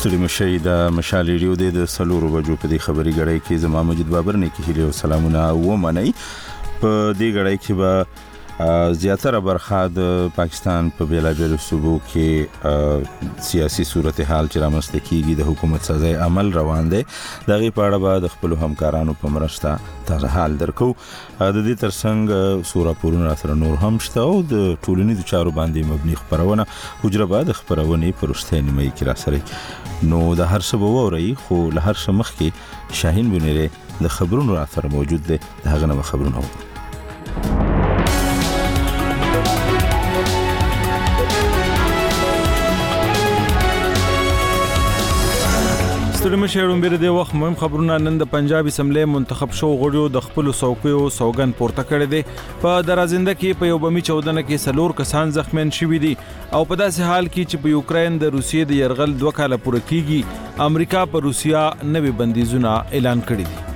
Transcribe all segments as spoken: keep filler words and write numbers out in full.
ستړي مشي د مشال ریډیو د سلورو بجو په دې خبري غړې کې زما مجید بابر نه کې هلي سلامونه و منئ په دې غړې کې به زیاتره برخه د پاکستان په بیلا بیل صوبو کې سیاسي صورتحال چې رامنځته کیږي د حکومت سازي عمل روان دی دغه په اړه به د خپل همکارانو په مرسته تازه حال درکو د دې ترڅنګ سورا پورونه سره نور هم شته او د ټولنیزو چارو باندې مبني خبرونه حجره بعد خبرونه پرشته نیمه کې را سره نو د هر څه ووري خو له هر څه مخ کې شاهین بنيره د خبرونو را سره موجود دی دغه نو خبرونه ستړي مشرون بیر د وخت مهم خبرونه نن د پنجاب اسمبلی منتخب شو غړیو د خپل څوکیو سوګن پورته کړی دی په درازنده کې په یو بمی چودنه کې سلور کسان زخمیان شوي دي او په داسې حال کې چې په یوکرين د روسیې د يرغل دوه کاله پوره کیږي امریکا په روسیا نوي بندیزونه اعلان کړي دي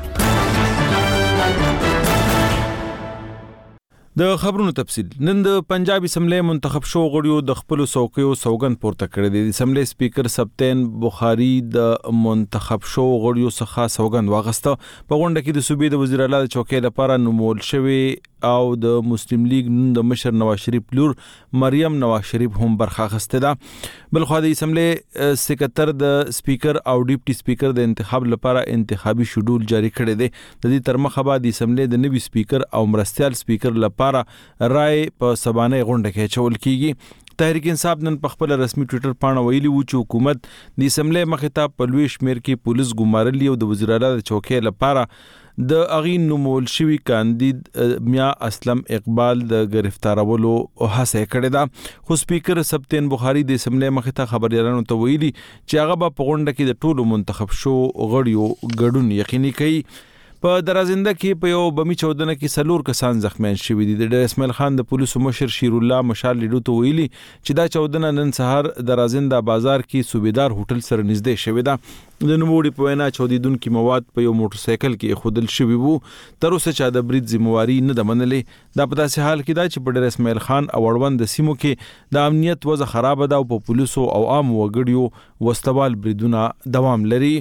د خبرونو تفصیل نن د پنجاب اسمبلی منتخب شو غړیو د خپل څوکیو سوګن پورته کړی دی د اسمبلی سپیکر سبتین بخاری د منتخب شو غړیو څخه سوګن واغسته په غونډه کې د صوبې د وزیر اعلی د چوکۍ لپاره نومول شوی او د مسلم لیگ د مشر نواز شریف لور مریم نواز شریف هم برخه اخیسته ده بل خو د اسمبلی سکرټر د سپیکر او ډیپټي سپیکر د انتخاب لپاره انتخابي شډول جاری کړی دی د دې تر مخه بعد د اسمبلی د نوي سپیکر او مرستيال سپیکر لپاره رائے په سبانه غونډه کې چول کیږي تحریک انصاف نن په خپل رسمي ټوئیټر باندې ویلي و چې حکومت د اسمبلی مخې په لوی شمیر کې پولیس ګمارلي او د وزیر اعلی د چوکۍ لپاره د اغین نومول شوی کاندید میا اسلم اقبال د گرفتارولو هڅه کړې ده خو سپیکر سبتین بخاری د اسمبلی مخې ته خبريالانو ته ویلي چې هغه په غونډه کې د ټولو منتخب شو غړیو ګډون یقیني کړي په درازنده کې په یو بمی چودنه کې سلور کسان زخمیان شوي دي د اسماعیل خان د پولیسو مشر شیر الله مشال لیدو ته ویلي چې دا چودنه نن سهار درازنده بازار کې صوبیدار هوټل سره نږدې شوې ده د نوموړي په وینا چودیدونکو مواد په یو موټر سایکل کې خودل شوي وو تر اوسه چا د برید ذمہواری نه ده منلې دا په داسې حال کې دا چې په ډېر اسماعیل خان او وړوند د سیمو کې د امنیت وضع خراب ده او په پولیسو او عام وګړیو وستوال بریدونه دوام لري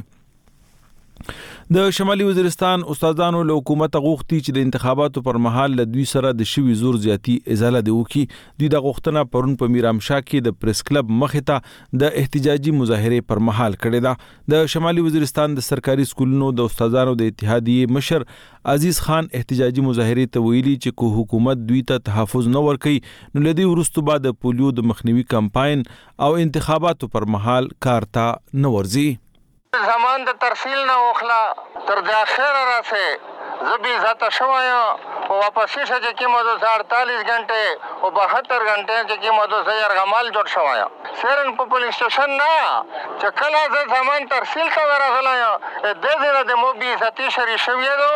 د شمالي وزیرستان استادانو له حکومت غوښتي چې د انتخاباتو پر مهال له دوی سره د شوي زور زیاتی ازاله دی وکي دوی د غوښتنه پرون په میرامشاه کې د پریس کلب مخې ته د احتجاجي مظاهره پر مهال کړې ده د شمالي وزیرستان د سرکاري سکولونو د استادانو د اتحادیې مشر عزیز خان احتجاجي مظاهره ته ویلي چې کو حکومت دوی ته تحفظ نه ورکړي نو لدی ورستو بعد پولیو د مخنیوي کمپاین او انتخاباتو پر مهال کارتا نه ورزي زمان د ترسیل نه وخلا تر د اخر راسه زبی ذات شوایا او واپس شې چې کی مدو اڑتالیس غنټه او بہتر غنټه چې کی مدو سه ارغمال جوړ شوایا سرن په پولیس سټیشن نه چې کله ز زمان ترسیل ته ورغلایا د دې د موبي ذاتی شری شوی دو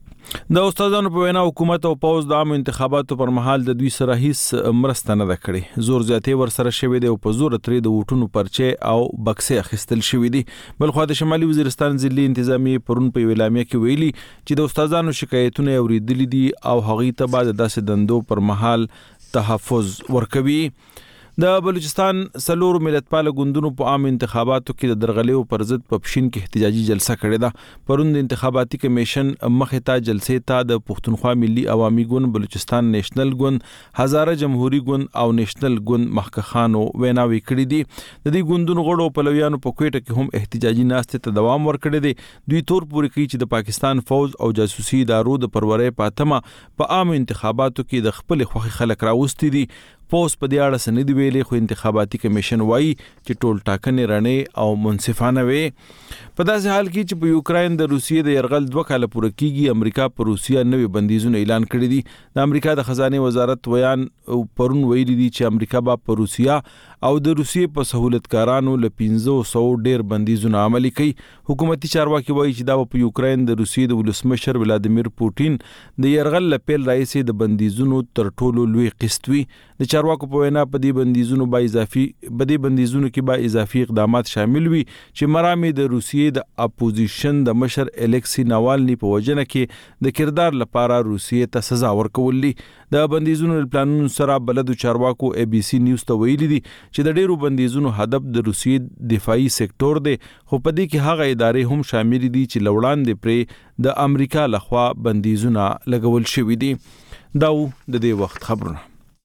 د استادانو په وینا حکومت او پوز د عام انتخاباتو پر مهال د دوی سره هیڅ مرسته نه کړې زور زیاتې ور سره شوی دی او په زور ترې د وټونو پرچې او بکسې اخیستل شوی دي بل خو د شمالي وزیرستان ضلعي انتظامی پرون په ویلامیا کې ویلي چې د استادانو شکایتونه اوریدلې دي او هغه ته بعد داسې دندو پر مهال تحفظ ورکوي د بلوچستان سلور ملتپال ګوندونو په عام انتخاباتو کې د درغلیو پر ضد په پښین کې احتجاجي جلسه کړې ده پرون د انتخاباتي کمیشن مخې ته جلسې ته د پښتونخوا ملي عوامي ګوند بلوچستان نېشنل ګوند هزاره جمهوریت ګوند او نېشنل ګوند محققانو ویناوي کړې دي د دې ګوندونو غړو په لویانو په کوټه کې هم احتجاجي ناستې ته دوام ورکړي دي دوی تور پوري کوي چې د پاکستان فوج او جاسوسي ادارو د پرورې پاتمه په عام انتخاباتو کې د خپل خوخي خلک راوستي دي پوس په دې اړه سندې ویلې خو انتخاباتي کمیشن وایي چې ټول ټاکنې رڼې او منصفانه وي په داسې حال کې چې په یوکرين د روسیې د يرغل دوه کاله پوره کیږي امریکا پر روسیا نوې بندیزونه اعلان کړي دي د امریکا د خزانه وزارت ویان پرون ویلي دي چې امریکا به پر روسیا او د روسیې په سہولتکارانو ل پنځه سوه ډیر بندیزونه عملي کوي حکومتي چارواکي وایي چې دا په یوکرين د روسیې د ولسمشر ولادیمیر پوتین د يرغل لپیل رئیس د بندیزونو تر ټولو لوی قسط وي د چارواکو په وینا په دې بندیزونو با اضافي په دې بندیزونو کې با اضافي اقدامات شامل وي چې مرامي د روسیې د اپوزیشن د مشر الکسی ناوالني په وجنه کې د کردار لپاره روسیې ته سزا ورکولې. د بندیزونو پلانونو سره بلدو چارواکو ای بي سي نیوز ته ویلي دي چې د ډیرو بندیزونو هدف د روسیې دفاعي سکتور دی، خو په دې کې هغه ادارې هم شامل دي چې لوړاندې پرې د امریکا لخوا بندیزونه لګول شوي دي. دا د دې وخت خبرونه.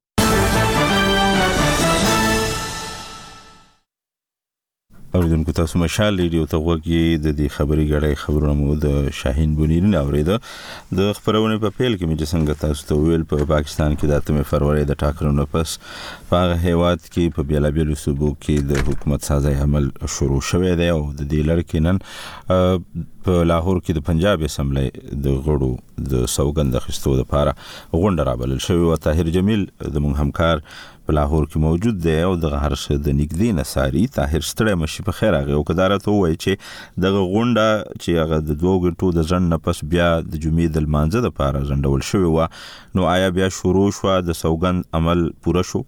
اوریدونکو تاسو مشال ریډیو ته وګورئ. د دې خبري غړې خبرونه مو د شاهین بنیری نه اوریده. د خبرونه په پیل کې مې څنګه تاسو ته ویل په پاکستان کې د اتمه فروری د ټاکنو پس په هغه هیواد کې په بیلابیلو صوبو کې د حکومت سازي عمل شروع شوی دی او د دې لړ کې نن په لاهور کې د پنجاب اسمبلی د غړو د سوګند اخیستو لپاره غونډه رابلل شوې و. طاهر جمیل د موږ همکار په لاهور کې موجود دی او د هر څه د نګدې نصاری. طاهر ستړی مشي په خیر هغه او کدارته وایي چې د غونډه چې هغه د دوه غنټو د ځن نه پس بیا د جمعې د لمانځه لپاره ځنډول شوی و، نو آیا بیا شروع شو د سوګند عمل پوره شو؟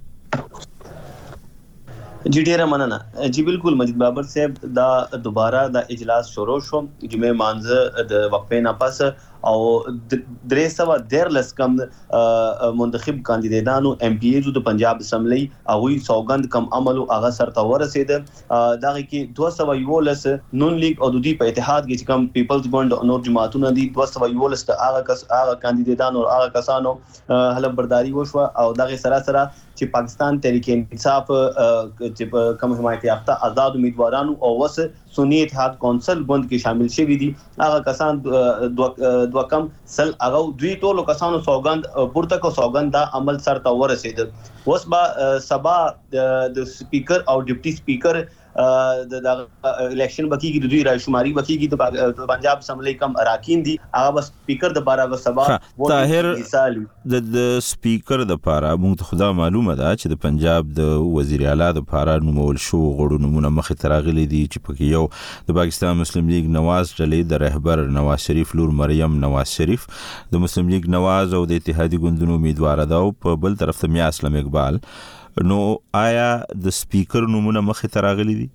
جی ډیره مننه. جی بالکل مجید بابر صاحب دا دوباره د اجلاس شروع شو جمعې مانځه د وقفې نه پس او درې سوه دیرلس کم منتخب کاندیدانو ایم پی ایزو د پنجاب اسمبلی هغوی سوګند کم عمل هغه سرته ورسید. دغه کې دوه سوه یولس نون لیگ او د دوی په اتحاد کې چې کم پیپلز ګوند او نور جماعتونه دي دوه سوه یولس د هغه کس هغه کاندیدانو او هغه کسانو حلف برداری وشوه او دغه سره سره چې پاکستان تحریک انصاف چې کوم حمایت یافته آزاد امیدوارانو او وس سنی اتحاد کونسل ګوند کې شامل شوي دي هغه کسان دوه کم سل هغه دوی ټولو کسانو سوګند پورته کو سوګند دا عمل سرته ورسید. اوس به سبا د سپیکر او ډیپټي سپیکر د الیکشن بکیږي د دوی راشماري بکیږي د پنجاب اسمبلی کم اراکین دي هغه بس سپیکر د بارا و سبا. طاهر د سپیکر د پاره موږ ته خدا معلومه ده چې د پنجاب د وزیر اعلی د پاره نومول شو غړو نمونه مخې تراغلي دي چې پکې یو د پاکستان مسلم لیگ نواز ډلې د رهبر نواز شریف لور مریم نواز شریف، د مسلم لیگ نواز او د اتحادی ګوندونو امیدوار ده او په بل طرف ته میا اسلام اقبال. نو آیا د سپیکر نمونه مخې تراغلي دي؟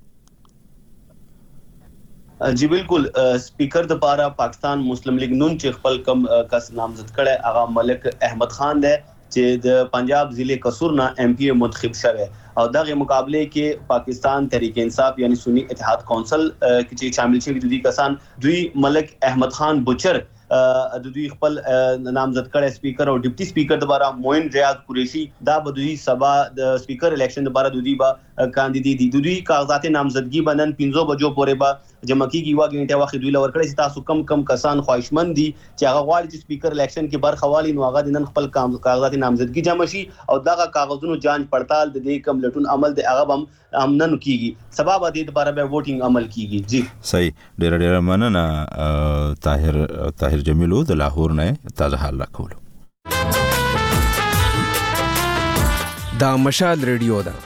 جی بالکل. سپیکر د پاره پاکستان مسلم لیگ نون چې خپل کم کس نامزد کړي هغه ملک احمد خان دی چې د پنجاب ضلع قصور نه ایم پی منتخب شوی او دغه مقابله کې پاکستان تحریک انصاف یعنی سنی اتحاد کونسل کې چې شامل شوی دي کسان دوی ملک احمد خان بچر د دوی خپل نامزد کړي سپیکر او ډیپټي سپیکر د بارا موین ریاض قریشی دا به دوی سبا د سپیکر الیکشن د بارا دوی با کاندیدي دي دوی کاغذات نامزدګي بنن پنځو بجو پورې با جمع کیږي واګ انټه واخې دوی لور کړي چې تاسو کم کم کسان خواهشمند دي چې هغه غواړي چې سپیکر الیکشن کې برخه والی نو هغه نن خپل کاغذات نامزدګي جمع شي او دغه کاغذونو جانچ پړتال د دې کم لټون عمل د هغه هم امنن کیږي سبا به د لپاره به ووټینګ عمل کیږي. جی صحیح. ډیر ډیر مننه طاهر طاهر جمیلو د لاهور نه تازه حال راکولو. دا مشال ریډیو ده.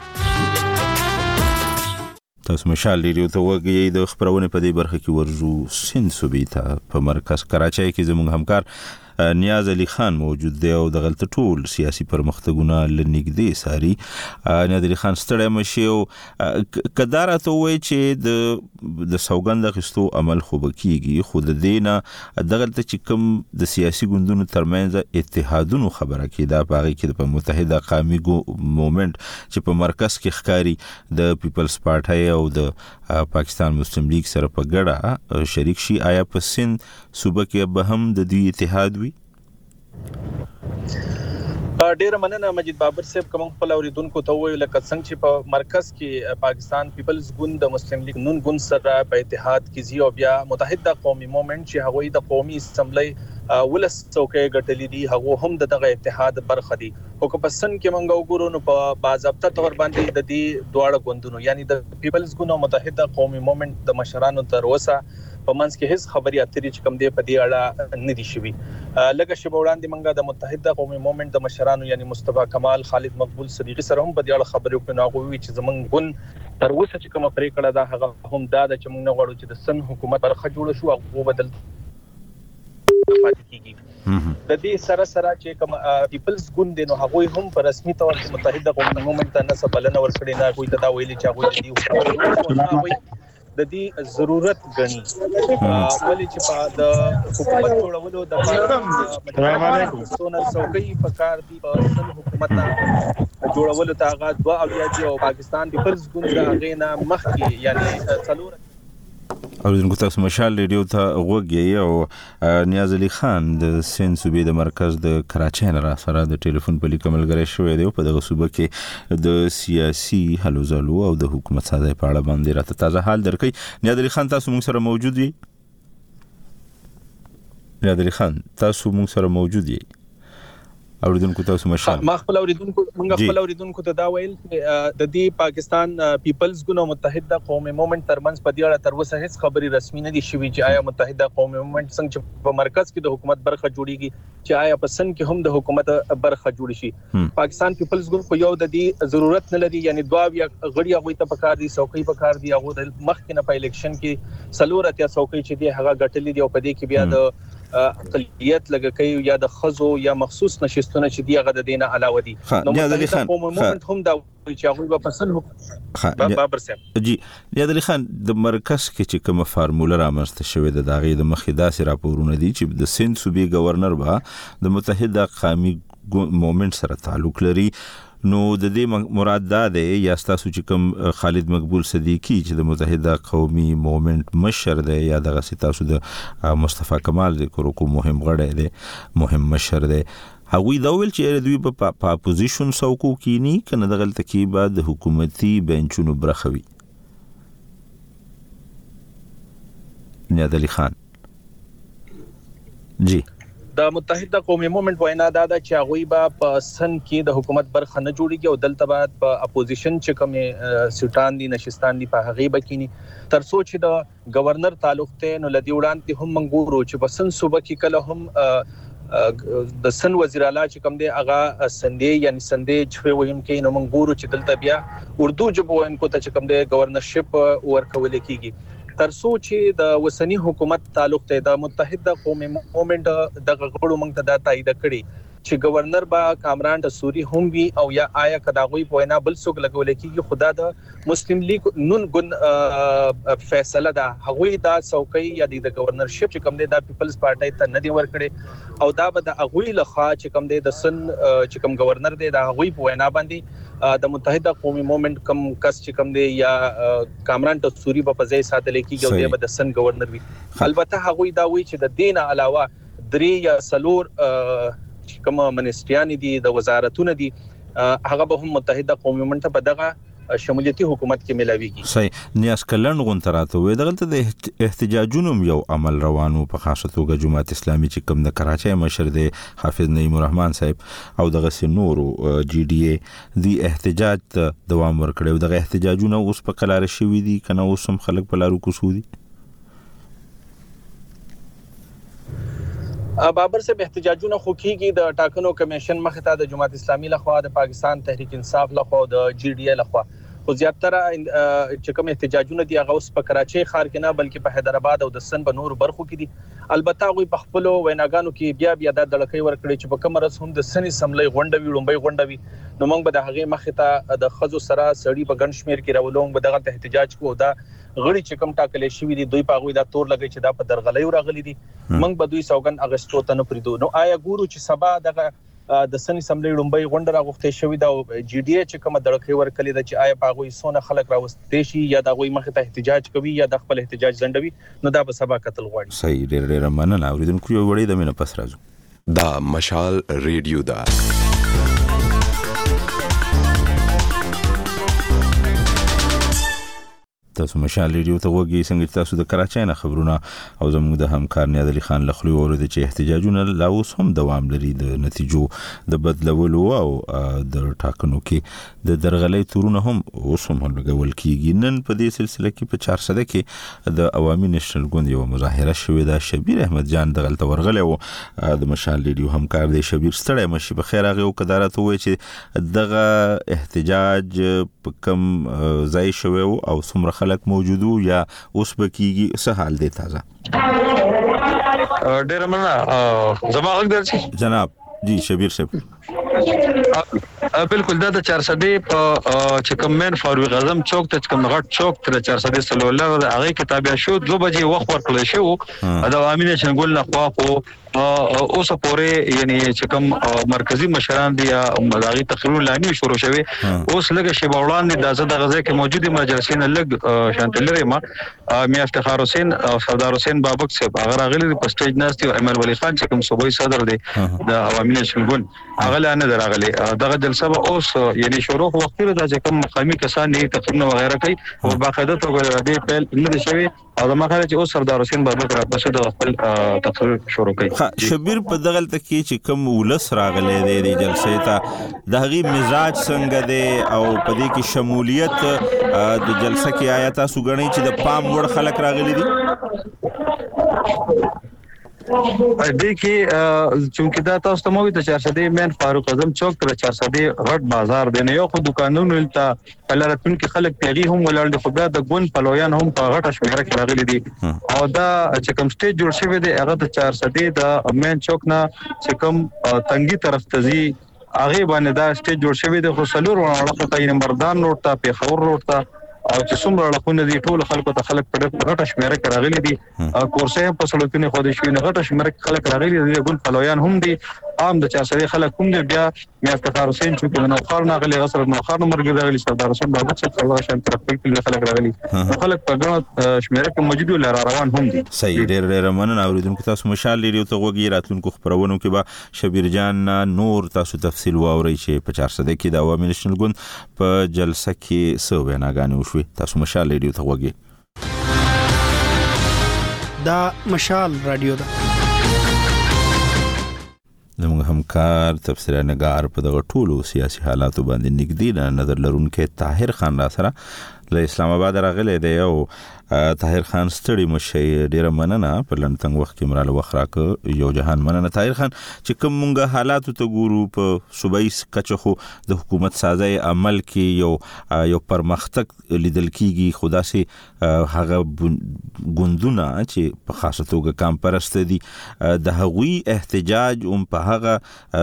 تاسو مشال ریډیو ته وګورئ. د خبرونه په دې برخه کې ورزو سند صوبې ته په مرکز کراچۍ کې زموږ همکار نیاز علي خان موجود دی او د غلط ټول سیاسي پرمختګونه لنګدې ساري. نیاز علي خان ستړی مشي او کدارته وایي چې د د سوګند اخیستو عمل خو بکیږي خو د دینه دغلت چې کوم د سیاسي ګوندونو ترمنځ اتحادونو خبره کې دا باغی کې په متحده قومي موومېنټ چې په مرکز کې ښکاری د پیپلز پارټي او د پاکستان مسلم لیگ سره په ګډه شریک شي. آیا په سند صوبه کې به هم د دوی اتحاد وي؟ ډیر مننه مجید بابر صاحب. کوم خپل اوریدونکو ته ویل لکه څنګه چې په مرکز کې پاکستان پیپلز ګوند د مسلم لیگ نون ګوند سره په اتحاد کې زی او بیا متحده قومي موومېنټ چې هغوی د قومي اسمبلی ولس څوکۍ ګټلې دي هغه هم دغه اتحاد برخه دي. خو په سن کې منګو ګورو نو په باضابطه تور باندې د دې دواړه ګوندونو یعنی د پیپلز ګوند او متحده قومي موومېنټ د مشرانو تر اوسه په منځ کې هیڅ خبري اترې چې کوم دی په دې اړه نه دي شوي. لکه شی وړاندې منګه د متحده قومي موومېنټ د مشرانو یعنی مصطفی کمال خالد مقبول صدیقی سره هم په دې اړه خبرې وکړو نو هغه وی چې زمونږ ګوند تر اوسه چې کومه پریکړه ده هغه هم دا چې موږ نه غواړو چې د سن حکومت برخه جوړ شو او بدل پاتې کیږي. د دې سره سره چې کوم پیپلز ګوند نو هغه هم په رسمي تور متحده قومي مومنت ته نه بلنه ورکړي نه کوئی تدا ویلي چې هغه دې د دې ضرورت غني ولې چې په د حکومت جوړولو د السلام علیکم سونل څوکۍ په کار دی په سن حکومت جوړولو ته هغه دوا او یا او پاکستان پیپلز ګوند هغه نه مخکي یعنی څلور اوریدونکو تاسو مشال ریډیو ته وګورئ او نیاز علي خان د سند صوبې د مرکز د کراچۍ نه را سره د ټلیفون په لیکه ملګری شوی دی په دغه صوبه کې د سیاسي هلو ځلو او د حکومت سازي په اړه باندې راته تازه حال درکړي. نیاز علي خان تاسو موږ سره موجود یې؟ نیاز علي خان تاسو موږ سره موجود یې؟ اوریدونکو تاسو مشال ما خپل اوریدونکو موږ خپل اوریدونکو ته دا ویل د دې پاکستان پیپلز ګوند او متحده قومي مومنت ترمنځ په دې اړه تر اوسه هیڅ خبري رسمي نه دي شوې چې آیا متحده قومي مومنت څنګه په مرکز کې د حکومت برخه جوړیږي چې آیا په سن کې هم د حکومت برخه جوړ شي. پاکستان پیپلز ګوند خو یو د دې ضرورت نه لري یعنی دوا یا غړي هغه ته پکار دي څوکۍ پکار دي هغه د مخکې نه په الیکشن کې سلور اتیا څوکۍ چې دی هغه غټلې دی او په دې کې بیا د اقلیت لګکې یا د خزو یا مخصوص نشستونه چې دی هغه د دینه علاوه دي. نو متحده قومي مومنت هم دا چې هغه په پسند حکومت بابر صاحب جی نیاز علي خان د مرکز کې چې کوم فارموله رامنځته شوې د داغې د مخې داسې راپورونه دي چې د سند صوبې گورنر با د متحده قومي مومنت سره تعلق لري. نو د دې مراد دا دی یا تاسو چې کوم خالد مقبول صدیقی چې د متحده قومي مومنت مشر دی یا دغه تاسو د مصطفی کمال ذکر کو مهم غړی دی مهم مشر دی هغوی دا ویل چې دوی په اپوزیشن څوکو کې نه کنه دغه ترکیب د حکومتي بنچونو برخوي. نیاز علي خان جی د متحده قومي مومنت وینا دا ده چې هغه به په سن کې د حکومت برخه نه جوړیږي او دلته بعد په اپوزیشن چې کومه سټان دي نشستان دي په هغه بکینی تر سوچ د گورنر تعلق ته نو لدی وړاندې هم منګورو چې په سن صوبه کې کله هم د سن وزیر اعلی چې کوم دی هغه سندې یعنی سندې چې ویم کې نو منګورو چې دلته بیا اردو ژبه وینکو ته چې کوم دی گورنرشپ ورکول کیږي تر سوچ د وسنی حکومت تعلق ته د متحده قومي مومنت د غړو موږ ته دا تایید کړي چې گورنر با کامران ټسوري هم وی او یا آیا کداغوي پوینا بل څوک لګول کیږي خدا د مسلم لیگ نون ګون فیصله ده هغوی دا څوکۍ یا د گورنرشپ چې کوم دی د پیپلز پارټي ته نه دی ورکړي او دا به د هغوی لخوا چې کوم دی د سن چې کوم گورنر دی د هغوی پوینا باندې د متحده قومي مومنت کم کس چې کوم دی یا کامران ټسوري په ځای ساتل کیږي او دی به د سن گورنر وي. البته هغوی دا وی چې د دین علاوه درې یا سلور کوم منسټریان دي د وزارتونو دي هغه به هم متحده قومي مومنت په دغه شمولیتي حکومت کې ملاويږي. صحیح نیاز کلن غونتراته وې دغه د احتجاجونو یو عمل روانو په خاصه توګه جماعت اسلامي چې کوم د کراچۍ مشر دی حافظ نعیم الرحمن صاحب او دغه سنورو جی ډي اي دی احتجاج ته دوام ورکړي دغه احتجاجونه اوس په قلار شوي دي کنه اوس هم خلک په لارو کوسو دي. بابر صاحب احتجاجونه خو کیږي د ټاکنو کمیشن مخ ته د جماعت اسلامي لخوا د پاکستان تحریک انصاف لخوا د جی ډي اي لخوا خو زیاتره چې کوم احتجاجونه دي هغه اوس په کراچۍ ښار کې نه بلکې په حیدرآباد او د سن په نور برخو کې دي. البته غوي په خپل ویناګانو کې بیا بیا د دړکې ورکړي چې په کوم رس هم د سن سملې غونډوي لومبي غونډوي نو موږ به د هغه مخ ته د خزو سره سړی په ګڼ شمیر کې راولوم به دغه احتجاج کو دا غړي چې کوم ټاکلې شوی دي دوی په غوي دا تور لګي چې دا په درغلې راغلي دي موږ به دوی سوګن اگستو ته نه پریدو. نو آیا ګورو چې سبا دغه د سن سملې لومبي غونډه راغوښته شوی دا جی ډي اي چې کوم دړکې ورکړي د چې آیا په غوي سونه خلک راوستې شي یا د غوي مخ ته احتجاج کوي یا د خپل احتجاج ځندوي نو دا به سبا قتل غواړي. صحیح ډېر ډېر مننه اوریدونکو یو وړي د مینه پس راځو دا مشال ریډیو دا تاسو مشال ریډیو ته وګورئ څنګه تاسو د کراچۍ نه خبرونه او زموږ د همکار نیاز علي خان لخوا اورید چې احتجاجونه لا اوس هم دوام لري د نتیجو د بدلولو او د ټاکنو کې د درغلۍ تورونه هم اوس هم لګول کیږي. نن په دې سلسله کې په چهار سده کې د عوامي نېشنل ګوند یو مظاهره شوې ده. شبیر احمد جان دغلته ورغلی و د مشال ریډیو همکار دی. شبیر ستړی مشي په خیر هغه قدرت وای چې دغه احتجاج په کم ځای شوی او څومره خلک موجودو یا اوس بکیږي څه حال دی تازه ډېر مننه زما حق درشي جناب جی شبیر صاحب بالکل دا د چارسدې په چې کوم مین فاروق اعظم چوک ته کوم غټ چوک تر چارسدې سلولر د هغه کتابیا شو دوه بجې وخت ورکړل شو دا عوامي نشن ګل نه خوا خو اوس پورې یعنی چې کوم مرکزی مشران دي دغه تقریر لانی شروع شوه اوس لږه شی بولان دي د غزه کې موجوده مجلسین لګ شانتلری ما میا افتخار حسین او سردار حسین بابک صاحب هغه راغلي په سټیج ناستي او امیر ولی خان چې کوم صوبای صدر دي د عوامي نشن ګل هغه لانه دراغلي دغه جلسه به اوس یعنی شروع وخت لري د کوم مقامي کسان نه تقریر وغیرہ کوي او باقاعده توګه د پیل نه شوی او د مخاله چې اوس سردار حسین بابک را پښه د خپل تقریر شروع کوي شبیر په دغه تکي چې کوم ولس راغلي د جلسې ته دغه مزاج څنګه دی او په دې کې شمولیت د جلسه کې آیا تاسو غنئ چې د پام وړ خلک راغلي دي دې کې چونکی دا تاسو ته مو د چارسدې مین فاروق اعظم چوک تر چارسدې غټ بازار دی نه یو خو دکانونو ته پلارتون کې خلک پیغي هم ولر دي خو بیا د ګون پلویان هم په غټه شمیره کې راغلي دي او دا چې کوم سټیج جوړ شوی دی هغه د چارسدې د مین چوک نه چې کوم تنګي طرف ته زی هغه باندې دا سټیج جوړ شوی دی خو سلور ورته ته نمبردان روډ ته پیښور روډ ته او چې څومره لکونه دي ټول خلکو ته خلک په غټه شمیره کې راغلي دي کورسې په سړکونو خو د شوی نه غټه شمیره کې خلک راغلي دي ګل پلویان هم دي عام د چارسدې خلک هم دي بیا میا افتخار حسین چې نو خار نه غلي غسر نو خار مرګ راغلي سردار حسین بابک صاحب الله شان طرف کې خلک راغلي خلک په غټه شمیره کې موجود لر روان هم دي صحیح ډېر ډېر مننه اوریدونکو تاسو مشال لري ته وګی راتلونکو خبرونو کې به شبیر جان نور تاسو تفصیل واوري چې په چارسدې کې د عوامي نشنل ګوند په جلسه کې سو ویناګانې وشوي تاسو مشال رادیو ته وګورئ دا مشال رادیو ده زموږ همکار تفسیر نگار په دغه ټولو سیاسي حالاتو باندې نږدې نظر لرونکي طاهر خان را سره له اسلام آباد راغلی دی او طاهر خان ستړي مشه ډیره مننه په لنډ وخت کې مراله وخراک یو جهان مننه طاهر خان چې کوم مونږه حالاتو ته ګورو په صوبایي کچه خو د حکومت سازي عمل کې یو یو پرمختګ لیدل کیږي خدا سي هغه ګوندونه چې په خاصه توګه کام پرست دي د هغوی احتجاج هم په هغه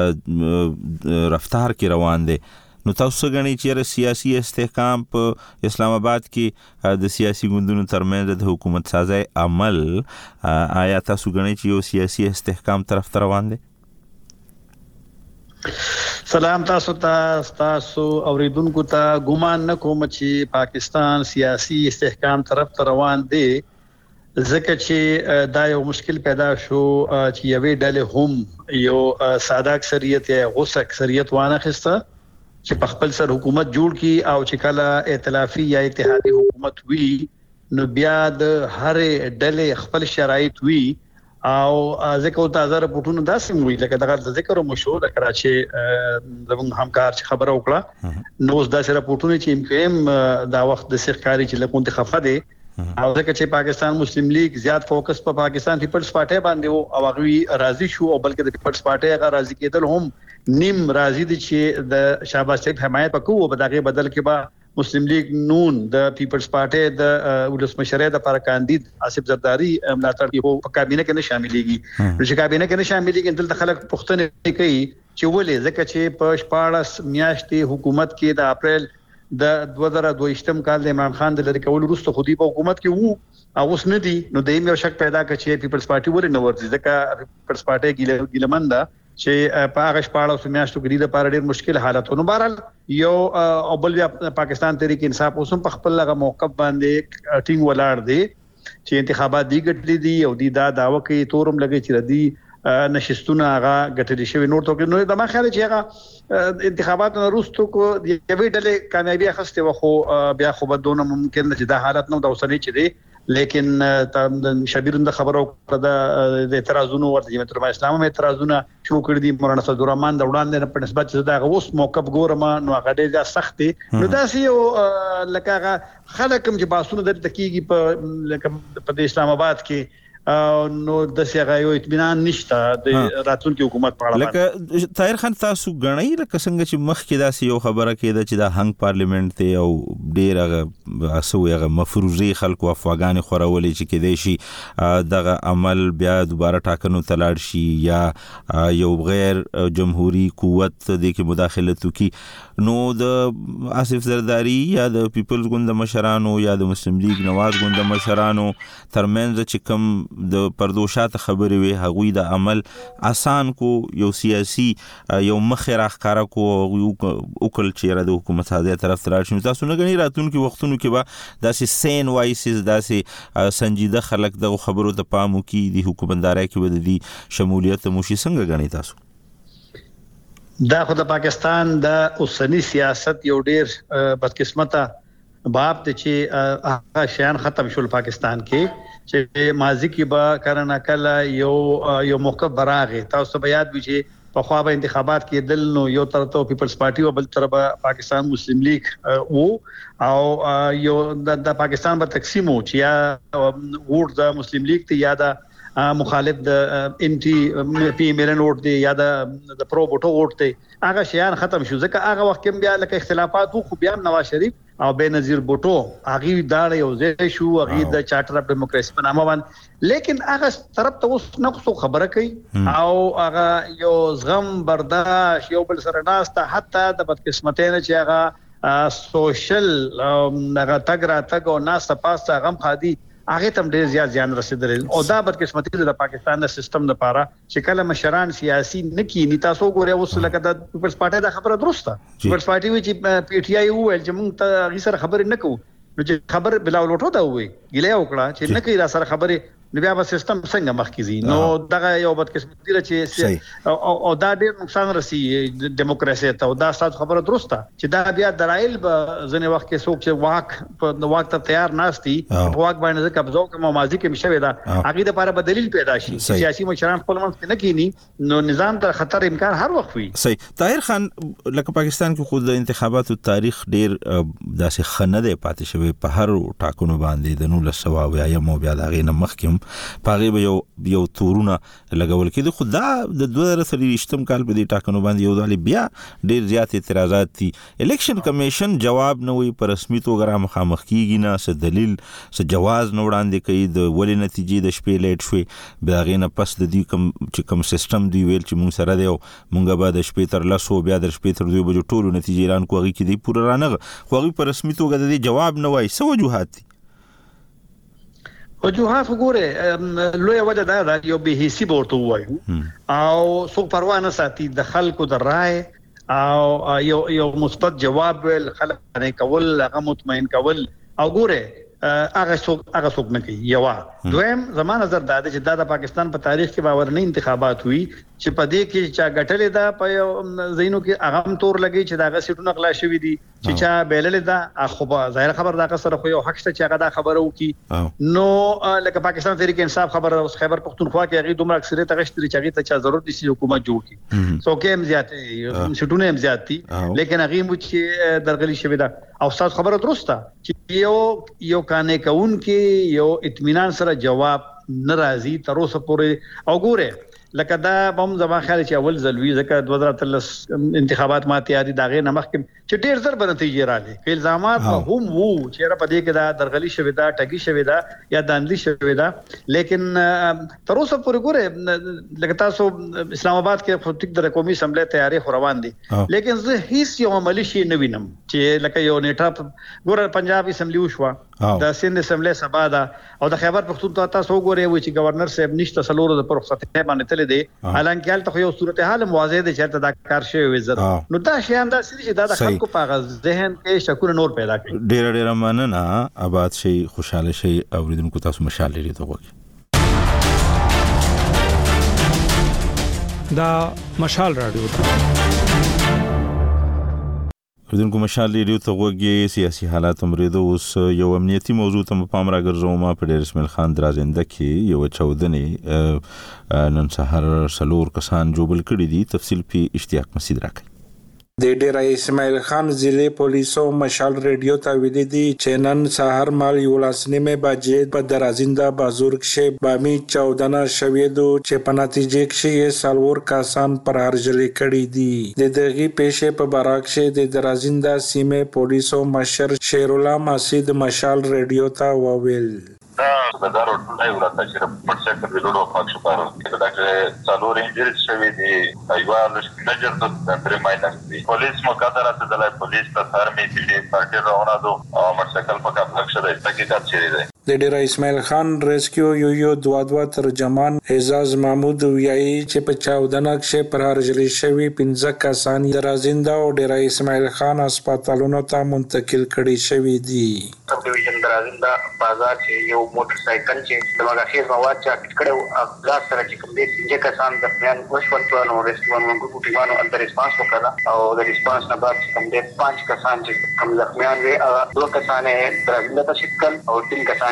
رفتار کې روان دي نو تاسو غنئ چې سیاسي استحکام په اسلام آباد کې د سیاسي ګوندونو ترمنځ د حکومت سازي عمل آیا تاسو غنئ چې یو سیاسي استحکام طرف ته روان دي سلام تاسو ته تاسو اوریدونکو ته ګومان نه کوم چې پاکستان سیاسي استحکام طرف ته روان دی ځکه چې دا یو مشکل پیدا شو چې یوې ډلې هم یو ساده اکثریت یا غوسه اکثریت وانه خسته چې په خپل سر حکومت جوړ کی او چې کله ائتلافي یا اتحادي حکومت وی نو بیا د هر ډلې خپل شرایط وی او ځکه تازه رپورټونه داسې وی لکه دغه ذکر مو شو د کراچي زموږ همکار چې خبره وکړه نو داسې رپورټونه چې امکان دا وخت د سرکاري چې لکه خفه دي او ځکه چې پاکستان مسلم لیگ زیات فوکس په پا پاکستان پیپلز پارټي باندې او هغه راضي شو او بلکې د پیپلز پارټي هغه راضي کېدل هم نیم راضي دي چې د شهباز شریف حمایت وکړو په دغه بدل کې به مسلم لیگ نون د پیپلز پارټي د ولس مشره د پر کاندید آصف زرداری ملاتړ کې په کابینه کې نه شاملېږي چې کابینه کې نه شاملېږي دلته خلک پښتنه کوي چې ولې ځکه چې په شپاړس میاشتې حکومت کې د اپریل د دوه زره دوه کال د عمران خان د لری کول وروسته خودي په حکومت کې وو او اوس نه دي نو د یو شک پیدا کړ چې پیپلز پارټي ورنه ورځي ځکه پیپلز پارټي ګیله ګیلمنده چې په هغه شپاړس میاشتو کې د لپاره ډېر مشکل حالتونو بهرحال یو او بل پاکستان تحریک انصاف اوسم په خپل لغه موقف باندې ټینګ ولاړ دي چې انتخابات دی ګټلې دي او دی دا داوا کوي تورم لګي چې ردي نشستونه هغه ګټلې شوی نور تو نو د ما خیال چې هغه انتخابات وروسته کو د یوې ډلې کامیابی اخسته وخو بیا خو بدونه ممکن چې دا حالت نو د اوسنۍ چې دی لیکن شبیر د خبرو د اعتراضونو ورته جمعیت العلماء اسلام هم اعتراضونه شروع کړی دي مولانا صدر الرحمن د وړاندې په نسبت چې دا اوس موقف ګورم نو هغه ډېر سخت دي نو دا یو لکه خلک هم چې باسونه د تکیږي په لکه په اسلام آباد کې نو د سیغه یو اطمینان نشته د راتلونکي حکومت په اړه. لکه طاهر خان تاسو غنئ لکه څنګه چې مخکې داسې یو خبره کېده چې د هنګ پارلیمنت ته او ډیر هغه اسو هغه مفروضي خلکو افغان خورولې چې کېدې شي دغه عمل بیا دوباره ټاکنو تلاړ شي یا یو غیر جمهوریت قوت د کې مداخلت وکي. نو د آصف زرداری یا د پیپلز ګوند مشرانو یا د مسلم لیگ نواز ګوند مشرانو ترمنځ چې کوم د پردوشات خبرې وي هغوی د عمل آسان کو یو سیاسي یو مخه راخکارا کو یو وکل چې د حکومت ساده طرف تر شي. تاسو نه غني راتونکو وختونو کې به داسې سین وایسز داسې سنجیده خلک د خبرو ته پام وکي د حکومتداري کې ود دي شمولیت موشي څنګه غني تاسو؟ دا خو د پاکستان د اوسنی سیاست یو ډیر بدقسمته باب ته چې هغه شیان ختم شول پاکستان کې چې ماضی کې به کارنا کله یو یو موقف براغه. تاسو به یاد وي چې په خوا به انتخابات کې دل نو یو تر ته پیپلز پارټي او بل تر به پاکستان مسلم لیگ وو او یو د پاکستان په تقسیم وو چې یا ووټ د مسلم لیگ ته یا د مخالف د ان ټي پی میلن ووټ دی یا د پرو ووټو ووټ دی. هغه شیان ختم شو ځکه هغه وخت کې بیا لکه اختلافات وو خو بیا نواز شریف او بنظیر بوټو هغه دا یو ځای شو هغه د چارټر اف ډیموکراسي په نامه باندې. لیکن هغه طرف ته اوس نقصو خبره کوي او هغه یو زغم برداشت یو بل سره ناسته حتی د بدقسمتۍ نه چې هغه سوشل هغه تګ را تګ او ناسته پاسته غم خادي هغه تم ډیر زیات ځان رسیدل او دا بدقسمتۍ د پاکستان د سیستم لپاره چې کله مشران سیاسي نکینی. تاسو ګورئ اوس لکه د پیپلز پارټي د خبره درسته پیپلز پارټي وی چې پی ټی آی ویل چې موږ ته هغه سره خبرې نکوو نو چې خبر بلا ولوټو دا وی ګیله وکړه چې نه کوي را سره خبرې نو بیا به سیستم څنګه مخ کیږي. نو دغه یو بدقسمتۍ چې او دا ډیر نقصان رسي دیموکراسي ته او دا ستاسو خبره درسته چې دا بیا درایل به ځنې وخت کې څوک چې واک په واک ته تیار ناشتي واک باندې قبضه کوم ماضي کې مشوي دا هغه د لپاره بدلیل پیدا شي. سیاسي مشران خپل منځ کې نه کینی نو نظام ته خطر امکان هر وخت وي. صحیح. طاهر خان لکه پاکستان کې خود د انتخاباتو تاریخ ډیر داسې خنه دی پاتې شوی په هر ټاکنو باندې د نولس سوه اویا مو بیا د غینه مخکې پاغي به یو یو تورونه لګول کېده. خو دا د دوه زره څلوېښتم کال په دې ټاکنو باندې یو ځل بیا ډیر زیات اعتراضات دي. الیکشن کمیشن جواب نه وي پر رسمي توګه را مخامخ کیږي نه څه دلیل څه جواز نه وړاندې کوي د ولې نتیجې د شپې لیټ شوې بیا غینه پس د دې کوم چې کوم سیستم دی ویل چې مونږ سره دی او مونږ به د شپې تر لسو بیا د شپې تر دوه بجو ټولو نتیجې اعلان کوي کې دی پوره رانغه خو هغه پر رسمي توګه د جواب نه وایي. څه وجوهات دي؟ وجوهات وګوره لوی وجه دا ده یو به حساب ورته وایو او څو پروا نه ساتي د خلکو د رائے او یو یو مثبت جواب خلک نه کول هغه مطمئن کول او ګوره هغه څوک هغه څوک نه کوي. یو دویم زمانه نظر دا چې دا د پاکستان په تاریخ کې باور نه انتخابات وي چې په دې کې چا غټلې دا په زینو کې اغم تور لګي چې داغه سیټونه غلا شوی دي چې چا بیللې دا خو ظاهر خبر دا سره خو یو حق شته چې هغه دا خبره وکي. نو لکه پاکستان تحریک انصاف خبره اوس خیبر پختونخوا کې هغه دومره اکثریت غشتري چې هغه ته چا ضرورت دي چې حکومت جوړ کړي سو کې هم زیاتې سیټونه هم زیاتې لیکن هغه مو چې درغلي شوی دا او تاسو خبره درسته چې یو یو کانه کون کې یو اطمینان سره جواب ناراضي تر اوسه پورې او ګوره لکه دا بم زما خیال چې اول ځلوي ځکه دوه زره اتلس انتخابات ما تیاری داغه نمخ کې چې ډیر زر بنتیجې راغلي الزامات هم وو چې را پدې کې دا درغلي شوی دا ټګي شوی دا یا داندلي شوی دا لیکن تر اوسه پورې ګوره لکه تاسو اسلام آباد کې خو ټیک د قومي اسمبلی تیاری خو روان دي لیکن زه هیڅ یو عملی شي نه وینم چې لکه یو نیټه ګوره پنجاب اسمبلی وشو د سند اسمبلی سبا دا او د خیبر پختونخوا تاسو ګوره وی چې گورنر صاحب نشته سلور د پرخصت باندې دی حالانکه حالت خو یو صورتحال موازی ده چې دا کار شوی وزر نو دا شیان دا چې دا د خلکو په ذهن کې شکونه نور پیدا کوي. ډیر ډیر مننه آباد شي خوشاله شي اوریدونکو تاسو مشال لري ته وګورئ. دا مشال رادیو ده اوریدونکو مشال لري ته وګورئ. سیاسي حالات امریده اوس یو امنیتي موضوع ته پام راګرځوم په ډیر اسماعیل خان درازنده کې یو چودنې نن سحر سلور کسان جوبل کړي دي. تفصیل په اشتیاق مسید راکړي. د ډیره اسماعیل خان ضلع پولیسو مشال ریډیو ته ویلي دي چې نن سهار مال یولاس نیمه بجې په درازنده بازار کې بامي چودنه شوې دو چې په نتیجه کې سالور کسان پر هرجلي کړي دي د دغه پیښې په باره کې د درازنده سیمه پولیسو مشر شیر الله مسجد مشال ریډیو ته وویل دا د دارو ټولای ورته چې په څه کې له لوړو پاک شپارو دا چې څلور انجری شوی دی ایوه لږ نجر د پرې ماینس دی پولیس مقدره ته د پولیس په فارمي کې پارټي راونه دو او موټرسایکل په کاپ شوی دی تحقیقات چیرې دی د ډیره اسماعیل خان ریسکیو یو یو دوا دوا ترجمان اعزاز محمود ویایي چې په چاودنه کې پر هرجلي شوی پنځه کسان درازنده او ډیره اسماعیل خان هسپتالونو ته منتقل کړي شوی دي سب ډیویژن درازنده بازار کې یو موټرسایکل چې د مغاخیز مواد چې کړو غاز سره چې کوم دي چې کسان د بیان وشوټوانو ریسټورانټ موږ ټیمانو اندر ریسپانس وکړه او د ریسپانس نه بعد کوم دي پنځه کسان چې کوم زخمیان وي دوه کسان درازنده ته شکل او تین کسان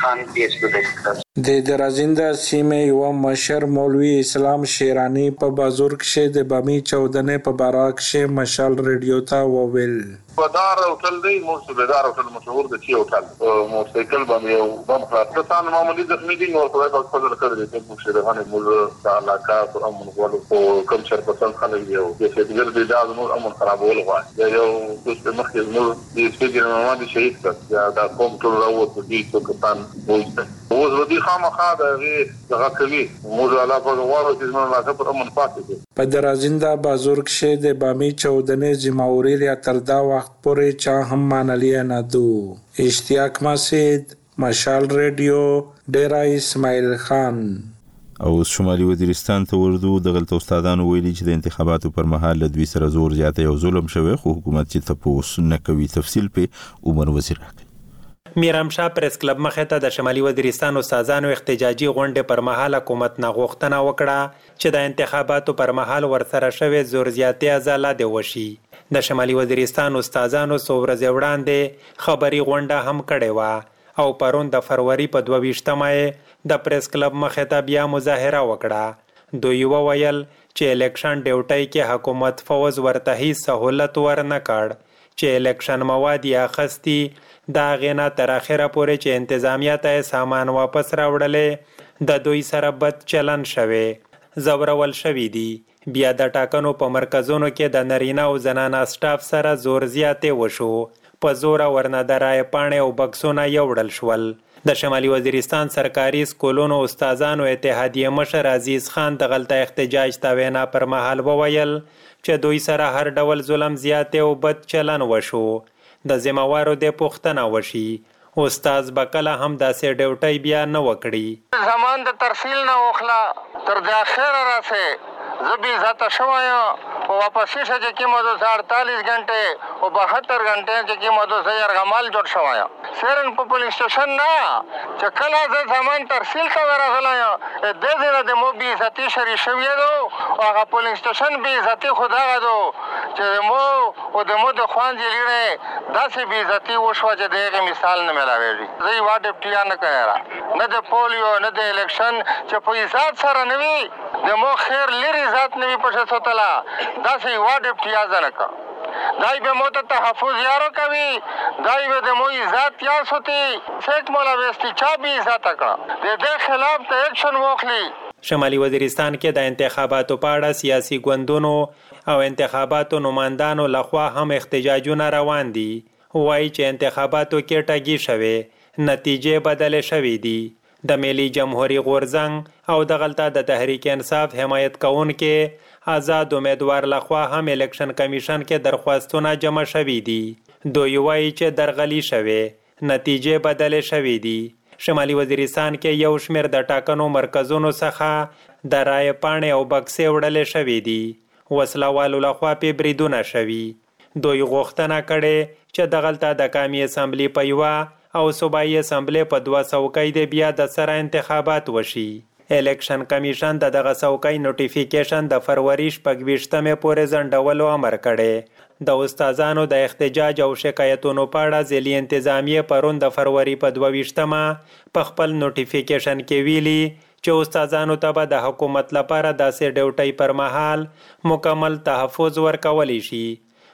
د درازنده سیمه یو مشر مولوی اسلام شیرانی په بازار کې د بامي چودنې په باره کې مشال ریډیو ته وویل بدار هوټل دی موږ بدار هوټل مشهور دی چې هوټل موټرسایکل باندې یو بم خلاص کسان معمولی زخمی دي نو په خپل خپل کړی دي چې موږ شهرانه موږ د علاقه پر امن غواړو او کوم شر په څن خلک دی او چې د دې د امن امن خرابول غواړي یو د مخکې موږ د سپیډر محمد شهید کړ دا کوم ټول راوته دي چې کسان وایي اوس ودی خامخا دغه دغه کوي موږ علاقه په غواړو چې موږ علاقه پر امن پاتې دي په درازنده بازار کې د بامي چودنې ذمہواری یا تر دا وخت پورې چا هم مانلی نه دو اشتیاق مسجد مشال ریډیو ډیره اسماعیل خان او شمالي وزیرستان ته ورځو د غلط استادانو ویلي چې د انتخاباتو پر مهال د دوی سره زور زیاته او ظلم شوی خو حکومت چې تاسو نه کوي تفصیل په عمر وزیر راکړي میرامشاه پریس کلب مخې ته د شمالي وزیرستان استادانو احتجاجي غونډې پر مهال حکومت نه غوښتنه وکړه چې د انتخاباتو پر مهال ورسره شوی زور زیاتي ازاله وشي د شمالي وزیرستان استادانو څو ورځې وړاندې خبري غونډه هم کړې وه او پرون د فروری په دوه ویشتمه د پریس کلب مخې ته بیا مظاهره وکړه دوی وویل چې الیکشن ډیوټۍ کې حکومت فوز ورته هیڅ سهولت ورنه کړ چې الیکشن مواد یې اخیستي دا غینا تر اخره پورې چې انتظامیه ته سامان واپس راوړلې د دوی سره بد چلن شوی زورول شوی دی بیا د ټاکنو په مرکزونو کې د نارینه او زنانه سټاف سره زور زیاتې وشو په زور ورنه د رای پاڼې او بکسونه یوړل شول د شمالي وزیرستان سرکاري سکولونو استادانو اتحادیه مشر عزیز خان د غلطه احتجاج تا وینا پر مهال وویل چې دوی سره هر ډول ظلم زیاتې او بد چلن وشو د ذمہوارو د پوښتنه وشي استاد بکله هم داسې ډیوټۍ بیا نه وکړي زمان د ترسیل نه وخلا تر د اخر راسه زبی ذات شوایا او واپس شې چې کی مودو اړتالیس غنټه او بهتر غنټه چې کی مودو سیر غمال جوړ شوایا سرن په پولیس سټیشن نه چې کله ز زمان ترسیل کا ورغلایا د دې د مو بي ذاتی شری شوی دو او هغه پولیس سټیشن بي ذاتی خدا غدو چې مو او د مو د خوان جلیره داسې بي ذاتی وشو چې دغه مثال نه ملاوي زی واټ ټیا نه کړه نه د پولیو نه د الیکشن چې په ذات سره نه وي د مو خیر لري ذات نه په شتو تلا داسې واټ ټیا ځنه کا دای به مو ته تحفظ یارو کوي دای به د مو ذات یا سوتي څوک مولا وستي چا بي ذات کړه د دې خلاف ته اکشن وکړي شمالي وزیرستان کې د انتخاباتو په اړه سیاسي ګوندونو او انتخاباتو نمائندانو لخوا هم احتجاجونه روان دي وایي چې انتخاباتو کې ټاګي شوه نتیجې بدل شوې دي د ملي جمهوریت غورځنګ او د غلطه د تحریک انصاف حمایت کوونکې آزاد امیدوار لخوا هم الیکشن کمیشن کې درخواستونه جمع شوې دي دوی وایي چې درغلي شوه نتیجې بدل شوې دي شمالي وزیرستان کې یو شمېر د ټاکنو مرکزونو څخه د رای پاڼې او بکسې وړلې شوې دي وسلوالو لخوا پې بریدونه شوي دوی غوښتنه کړې چې د غلطه د قومي اسمبلی په یوه او صوبایي اسمبلی په دوه څوکۍ د بیا د سره انتخابات وشي الیکشن کمیشن د دغه څوکۍ نوټیفیکیشن د فروری شپږ ویشتمې پورې ځنډولو امر کړی د استادانو د احتجاج او شکایتونو په اړه ځلي انتظامیه پرون د فروری په دوه ویشتمه په خپل نوټیفیکیشن کې ویلي چې استادانو ته به د حکومت لپاره داسې ډیوټۍ پر مهال مکمل تحفظ ورکولی شي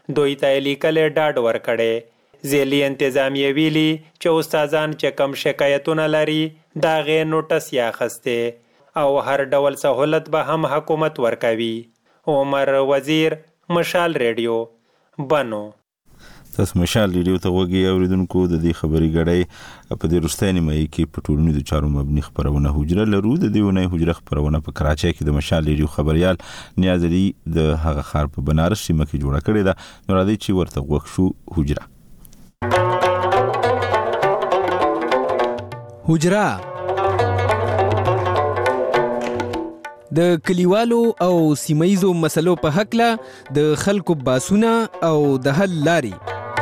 دوی ته لیکلې ډاډ ورکړی. ځیلي انتظامیه ویلي چې استادان چې کم شکایتونه لري د هغې نوټس یې اخیستی او هر ډول سهولت به هم حکومت ورکوي. عمر وزیر، مشال ریډیو، بنو. تاسو مشال ریډیو ته وګورئ اوریدونکو. د دې خبري غړی په دې وروستۍ نیمایي کې په ټولنیزو چارو مبني خبرونه حجره لرو. د دې ونې حجره خبرونه په کراچۍ کې د مشال ریډیو خبريال نیاز علي د هغه خار په بنارس سیمه کې جوړه کړې ده. نو راځي چې ورته وښو حجره. حجره د کلیوالو او سیمایزو مسلو په حق له د خلکو باسونه او د حل لاري.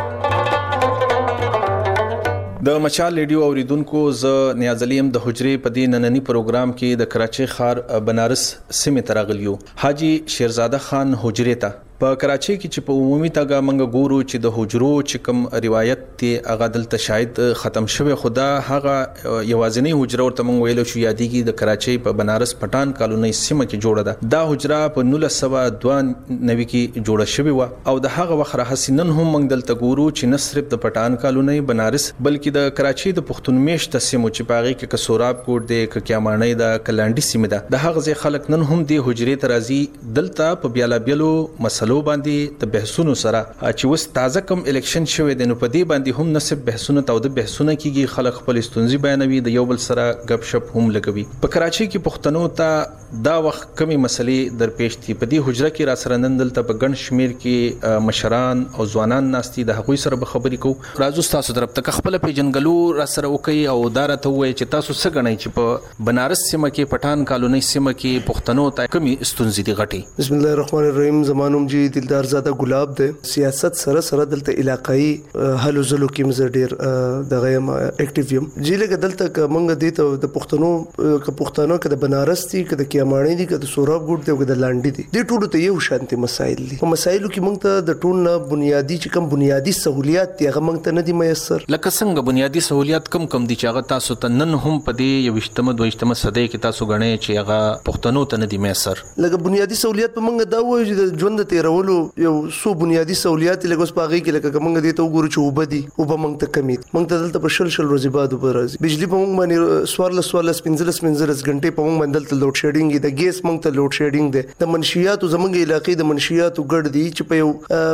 د مشال ریډیو اوریدونکو، ز نیاز علي د حجرې په دې نننی پروګرام کې د کراچۍ خار بنارس سیمه ترغلیو. حاجی شیرزاده خان حجرې ته په کراچۍ کې چې په عمومي توګه منګه ګورو چې د حجرو چې کوم روایت ته هغه دلته شاید ختم شوی، خدا هغه یوازینی حجره ورته مونږ ویلو چې یادېږي د کراچۍ په بنارس پټان کالونی سیمه کې جوړه ده. دا حجره په نولس سوه دوه نوي کې جوړه شوې و او د هغه وخت راهیسې نن هم مونږ دلته ګورو چې نه صرف د پټان کالونی بنارس بلکې د کراچۍ د پښتون میشته سیمو چې په هغې کې که سوراب کوټ دی، که کیامانۍ ده، که لانډي سیمه ده، د هغه ځای خلک نن هم دې حجرې ته راځي. دلته په بیلابیلو مسلو باندې د بحثونو سره چې وس تازه کم الیکشن شوی دی، نو په دې باندې هم نه صرف بحثونه ته د بحثونه کیږي، خلک خپل ستونزې بیانوي، د یو بل سره غب شپ هم لګوي. په کراچۍ کې پښتنو ته دا وخت کمی مسلې درپېښ دي. په دې حجره کې را سره نن دلته په ګڼ شمیر کې مشران او ځوانان ناستي، د هغوی سره به خبرې کوو. راځو تاسو طرف ته خپل پیژنګلو را سره وکړي او دا راته ووایي چې تاسو څه ګڼئ چې په بنارس سیمه کې، پټان کالونی سیمه کې پښتنو ته کمی ستونزې دي غټي. بسم الله الرحمن الرحیم. زمانوم جی دلدار زاده ګلاب دی. سیاست سره سره دلته علاقائی حلو زلو کې مزه ډیر دغه یم اکټیو یم. جی لکه دلته کومه دي ته د پښتنو ک پښتنو کې د بنارس دي، کې د کیامانۍ دي، کې د سوراب ګوټ دی، کې د لانډي دي. د ټولو ته یو شانتي مسایل دي. په مسایلو کې موږ ته د ټول نه بنیادی چې کوم بنیادی سہولیات دي هغه موږ ته نه دي میسر. لکه څنګه بنیادی سہولیات کم کم دي چې هغه تاسو ته نن هم په دې یو وشتمه دویشتمه صدۍ کې تاسو غنئ چې هغه پښتنو ته نه دي میسر. لکه بنیادی سہولیات په موږ دا وایي چې د ژوند تیرولو یو سو بنیادی سہولیات لکه اوس پاغي کې لکه موږ دې ته وګورو چې وبدي او به موږ ته کمی موږ ته دلته په شل شل ورځې بعد وب راځي. بجلی په موږ باندې سوارل سوارل سپینځل سپینځل غنټې په موږ باندې دلته لوډ شیډینګ دی، د ګیس موږ ته لوډ شیډینګ دی، د منشیاتو زموږ علاقې د منشیاتو ګډ دي چې په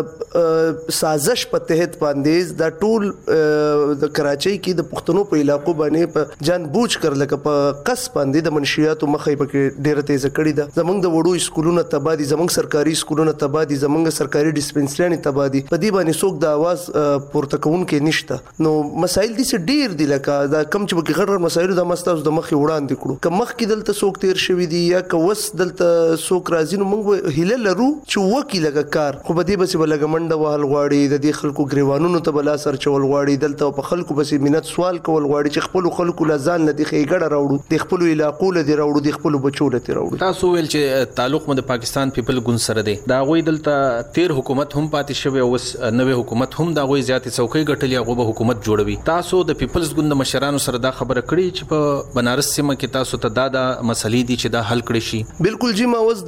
یو سازش په تحت باندې دا ټول د کراچۍ کې د پښتنو په علاقو باندې په جان بوج کړ لکه په قص باندې د منشیاتو مخې پکې ډیره تیز کړی ده. زموږ د وړو سکولونو تبادی، زموږ سرکاري سکولونو تبادی، زموږ سرکاري ډیسپنسری تبادی، په دې باندې څوک د आवाज پورته کوونکې نشته. نو مسایل دي چې ډیر دي، لکه دا کم چې په غړ مسایل د مستاز د مخې وړاندې کړو. که مخ کې دلته څوک تیر شوی دی یا که وس دلته څوک راځي، نو موږ هیله لرو چې وکی لګه کار خو به دې بس بلګ منډه وهل غواړي، د دې خلکو غریوانونو ته بلا سر چول غواړي، دلته په خلکو بس منت سوال کول غواړي چې خپل خلکو لزان لدی خېګړه راوړو، د خپل علاقو لدی راوړو، د خپل بچو لدی راوړو. تاسو ویل چې تعلق مو د پاکستان پیپل ګوند سره دی، دا غوي دلته تیر حکومت هم پاتې شوی او نوې حکومت هم دا غوي زیاتې څوکۍ ګټلې، هغه به حکومت جوړوي. تاسو د پیپلز ګوند مشرانو سره دا خبره کړې چې په بنارس سیمه کې تاسو ته دا د مسلې دي چې دا حل کړی شي؟ بالکل جی، ما اوس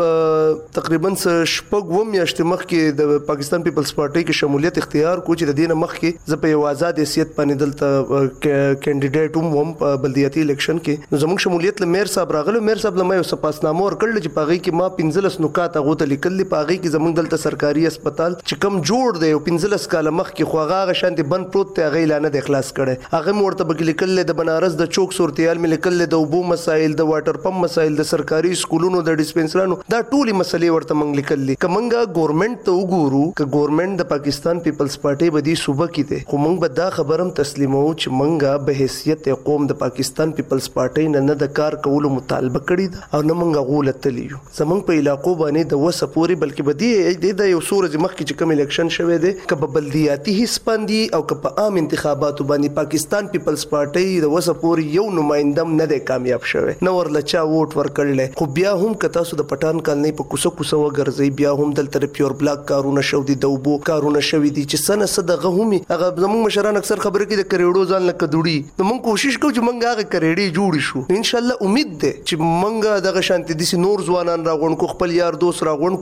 د تقریبا شپږ و میاشتې مخکې د پاکستان پیپلز پارټي کې شمولیت اختیار کو چې د دینه مخکې زه په یو آزاد حیثیت باندې دلته کینډیډیټ هم په بلدیاتي الیکشن کې. نو زموږ شمولیت له میر صاحب راغله، میر صاحب له ما یو سپاسنامه ورکړل چې پاغي کې ما پنځلس نکات هغه ته لیکل، پاغي کې زموږ دلته سرکاري هسپتال چې کم جوړ دی او پنځلس کاله مخکې خو هغه شانتي بند پروت ته هغه اعلان د اخلاص کړي. هغه مرته بګ لیکل د بنارس د چوک صورتحال مې لیکل، د اوبو مسایل، د واټر پمپ مسایل، د سرکاري سکولونو، د ډیسپنسرانو، دا ټولي مسلې ورته مونږ لیکل. کمنګا ګورنمنت ته وګورو ک ګورنمنت د پاکستان پیپلز پارټي بدی صوبه کې ده، خو مونږ به دا خبرم تسلیمو چې مونږه به حیثیت قوم د پاکستان پیپلز پارټي نه نه د کار کولو مطالبه کړې ده او نه مونږه غولت تلیو زمونږ په علاقو باندې د وسه پوری، بلکې بدی د یو سورج مخکې چې کوم الیکشن شوه ده ک په بلدیاتي حص باندې او ک په عام انتخاباتو باندې پاکستان پیپلز پارټي د وسه پوری یو نمائندم نه د کامیاب شوه، نه ورلچا ووټ ورکړل. خو بیا هم ک تاسو د پټان کالنۍ په کوسه کوسه وګرځي، بیا هم دلته پیور بلاک کارونه شو دي، د اوبو کارونه شوي دي چې سنه صدغه همي هغه زموږ مشران اکثر خبره کوي د کریډو ځان لکه دوړي. نو موږ کوشش کوو چې موږ هغه کریډي جوړ شو. ان شاء الله امید ده چې موږ دغه شانتي دي نور ځوانان راغون کو، خپل یار دوست راغون کو او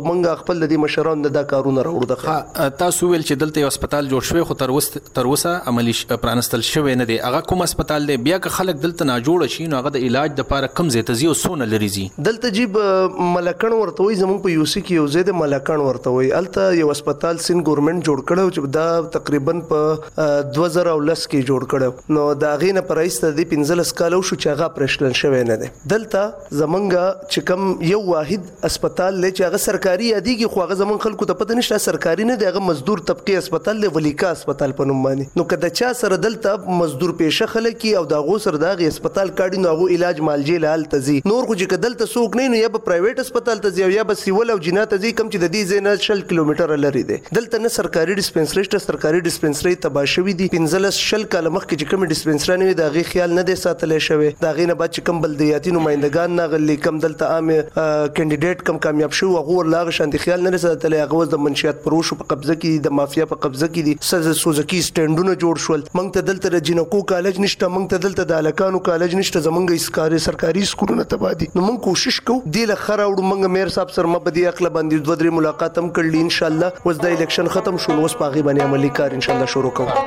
موږ خپل د مشرانو د کارونه راوړو. د تاسو ویل چې دلته یو هسپتال جوړ شوی خو تر اوسه تر اوسه عملی پرانستل شوی نه دی. هغه کوم هسپتال دی؟ بیا که خلک دلته نه جوړ شي نو هغه د علاج د لپاره کم ځای ته ځي او څونه لري ځي؟ دلته جیب ملکن ورته وي، زموږ په یوسی کې یو ځای د ملکن ورته وي. الته یو هسپتال سین ګورنمنت جوړ کړو چې دا تقریبا په دوه زره لس کې جوړ کړو. نو دا غینه پرایس د پنځلس کال شو چې هغه پرشلن شوی نه دی. دلته زمونږ چې کوم یو واحد هسپتال لې چې هغه سرکاري یادېږي خو هغه زمون خلکو ته پته نشته سرکاري نه دی، هغه مزدور طبقه هسپتال دی، ولیکا هسپتال په نوم باندې. نو کله چا سره دلته مزدور پیشه خلک او دا غو سره دا غي هسپتال کاډي نو هغه علاج مالجې لال تزي. نور خو چې دلته سوق نه نو یا په پرایویټ هسپتال ته ځي یا به سیول او جنات ته ځي کم چې د دې زینه شل کیلومتر لري دی. دلته نه سرکاري ډیسپنسری شته، سرکاري ډیسپنسری تبا شوی دي. پنځلس شل کاله مخکې چې کوم ډیسپنسری نه دا غي خیال نه دی ساتلې شوی. دا غي نه بعد چې کوم بلدیاتي نمائندگان نه غلي کم دلته عام کینډیډیټ کم کامیاب شو هغه لاغ شاندي خیال نه ساتلې. هغه د منشيات پروش په قبضه کې د مافیا په قبضه کې دي. سز سوزکی سټینډونه جوړ شول. مونږ ته دلته د جنکو کالج نشته، مونږ ته دلته د الکانو کالج نشته، زمونږ اسکاري سرکاري سکولونه تبادي. نو مونږ کوشش کوو د لخر او مونږ میر صاحب سره مبدي اخله باندې دوه درې ملاقات هم کړل. ان شاء الله وز د الیکشن ختم شول اوس پاغي باندې عملی کار ان شاء الله شروع کوو.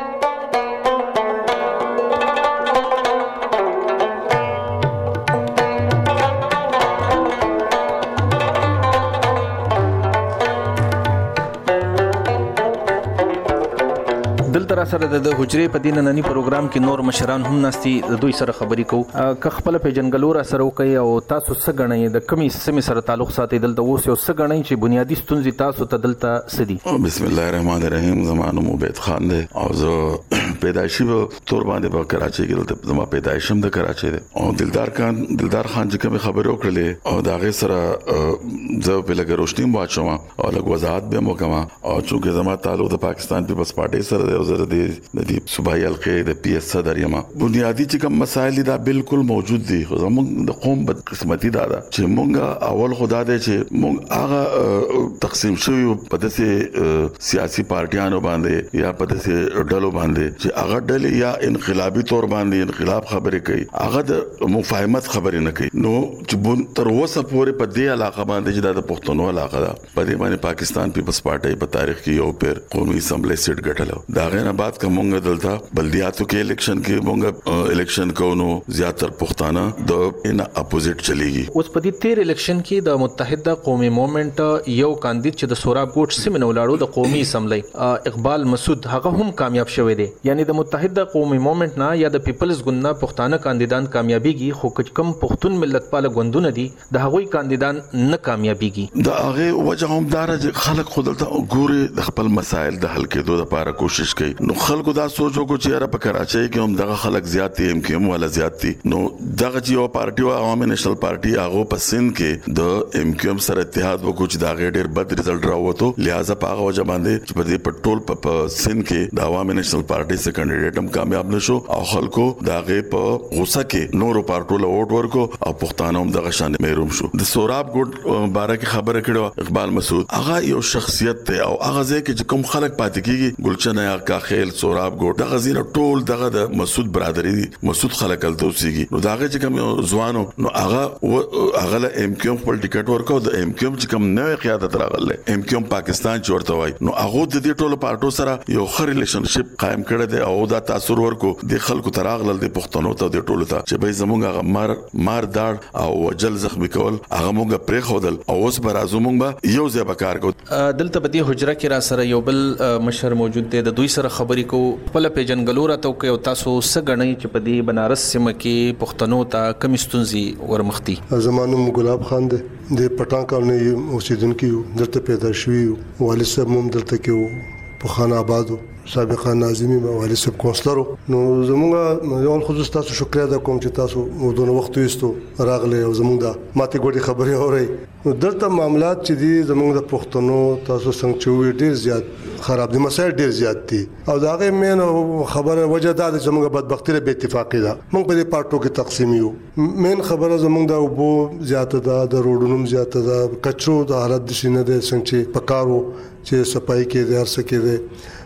دلته سره د حجرې په دین نننی پروګرام کې نور مشران هم ناستي، د دوی سره خبرې کوو. که خپل پیژنګلو را سره وکي او تاسو څه غنئ د کمی سیمې سره تعلق ساتي دلته اوس یو څه غنئ چې بنیادی ستونزې تاسو ته دلته سدي؟ بسم الله الرحمن الرحیم. زمانو عبید خان دی او زه پیدایشي په تور باندې په کراچۍ کې دلته زما پیدایش هم د کراچۍ دی. او دلدار خان دلدار خان چې کوم خبرې وکړلې او دا غي سره زه په لګ روشنی واچوم او لګ وضاحت به مو کوم. او چې زما تعلق د پاکستان پیپلز پارټي سره دی او زه د دې صوبایي حلقې د پی ایس صدر یم. بنیادی چې کوم مسایل دا بالکل موجود دي. خو زموږ د قوم بد قسمتي دا ده چې مونږ اول خدا دې چې مونږ هغه تقسیم شوی په داسې سیاسي پارټیانو باندې یا په داسې ډلو باندې چې هغه ډلې یا انقلابي تور باندې انقلاب خبرې کوي، هغه د مفاهمت خبرې نه کوي. نو چې تر اوسه پورې په دې علاقه باندې چې د پښتنو علاقه ده په دې باندې پاکستان پیپلز پارټي په تاریخ کې یو پیر قومي اسمبلی سیټ ګټلو. دا غیر بعد کومه دلته بلدیاتو کې الیکشن کې مونږ الیکشن کوو زیاتره پښتانه د ان اپوزیټ چلیږي. اوس په دې تیر الیکشن کې د متحده قومي موومېنټ یو کاندید چې د سوراب ګوټ سیمه ولاړو د قومي اسمبلی اقبال مسعود هغه هم کامیاب شوی دی. یعنی د متحده قومي موومېنټ نه یا د پیپلز ګوند نه پښتانه کاندیدان کامیابیږي، خو کم پښتون ملت پال ګوندونه دي د هغوی کاندیدان نه کامیابیږي. دا هغه وجه هم دار چې خلک خودلته ګوري د خپل مسایل د حل کېدو لپاره کوشش کوي. نو خلکو دا سوچو کو چې را په کراچۍ کې هم دغه خلک زیات دي، ام کیو ام ولا زیات دي. نو دغه چې یو پارټي او عوامي نېشنل پارټي هغه په سند کې د ام کیو ام سره اتحاد وکړو چې دا ډېر بد رزلټ راووتو. لہذا په هغه وجه باندې چې په دې پټول په سند کې د عوامي نېشنل پارټي څخه کینډیډیټ هم کامیاب نشو او خلکو دغه په غوسه کې نورو پارټو له ووټ ورکو او پښتانه هم دغه شان محروم شو. د سوراب ګوټ باره کې خبره کړو اقبال مسعود هغه یو شخصیت ته او هغه ځکه چې کوم خلک پاتې کیږي ګلچن یا کا خیل سوراب ګوټ دغه زیره ټول دغه د مسعود برادری دي، مسعود خلک ال توسيږي. نو دغه چې کوم ځوانو نو هغه هغه له ام کیو ام خپل ټیکټ ورکو د ام کیو ام چې کوم نوې قیادت راغله ام کیو ام پاکستان چورته وای. نو هغه د دې ټولو پارټو سره یو ښه ریلیشنشپ قائم کړی دی او دا تاثیر ورکو د خلکو تراغل د پښتنو ته د ټولو ته چې به زمونږ هغه مار مار داړ او وجل زخمی کول هغه مونږ پرې خودل او اوس بر ازو مونږ یو ځای به کار کوو. دلته په دې حجره کې را سره یو بل مشر موجود دی، د دوی سره خبرې کوو. خپل پیژنګلو راته کوي او تاسو څه غنئ چې په دې بنارس سیمه کې پښتنو ته کم ستونزې ورمختي؟ زمانو ګلاب خان دی د پټان کالونی اوسیدونکو دلته پیدا شوی، والد صاحب هم دلته کې په خان آبادو سابقا ناظمي والد صاحب کونسلرو. نو زمونږ یو خصوص تاسو شکریا ده کوم چې تاسو ودونه وخت وستو راغله او زمونږ د ماته ګوډي خبرې اوري. نو دلته معاملات چې دي زمونږ د پښتنو تاسو څنګه چوي ډیر زیات خراب دي، مسایل ډیر زیات دي او دا غي مین خبره وجه ده چې زمونږ بدبختی به اتفاقی ده. موږ په دې پارټو کې تقسیم یو. مین خبره زمونږ د وبو زیات ده، د روډونو زیات ده، کچرو د حالت د شینه ده څنګه چې پکارو چې صفای کې د هر څه کې ده.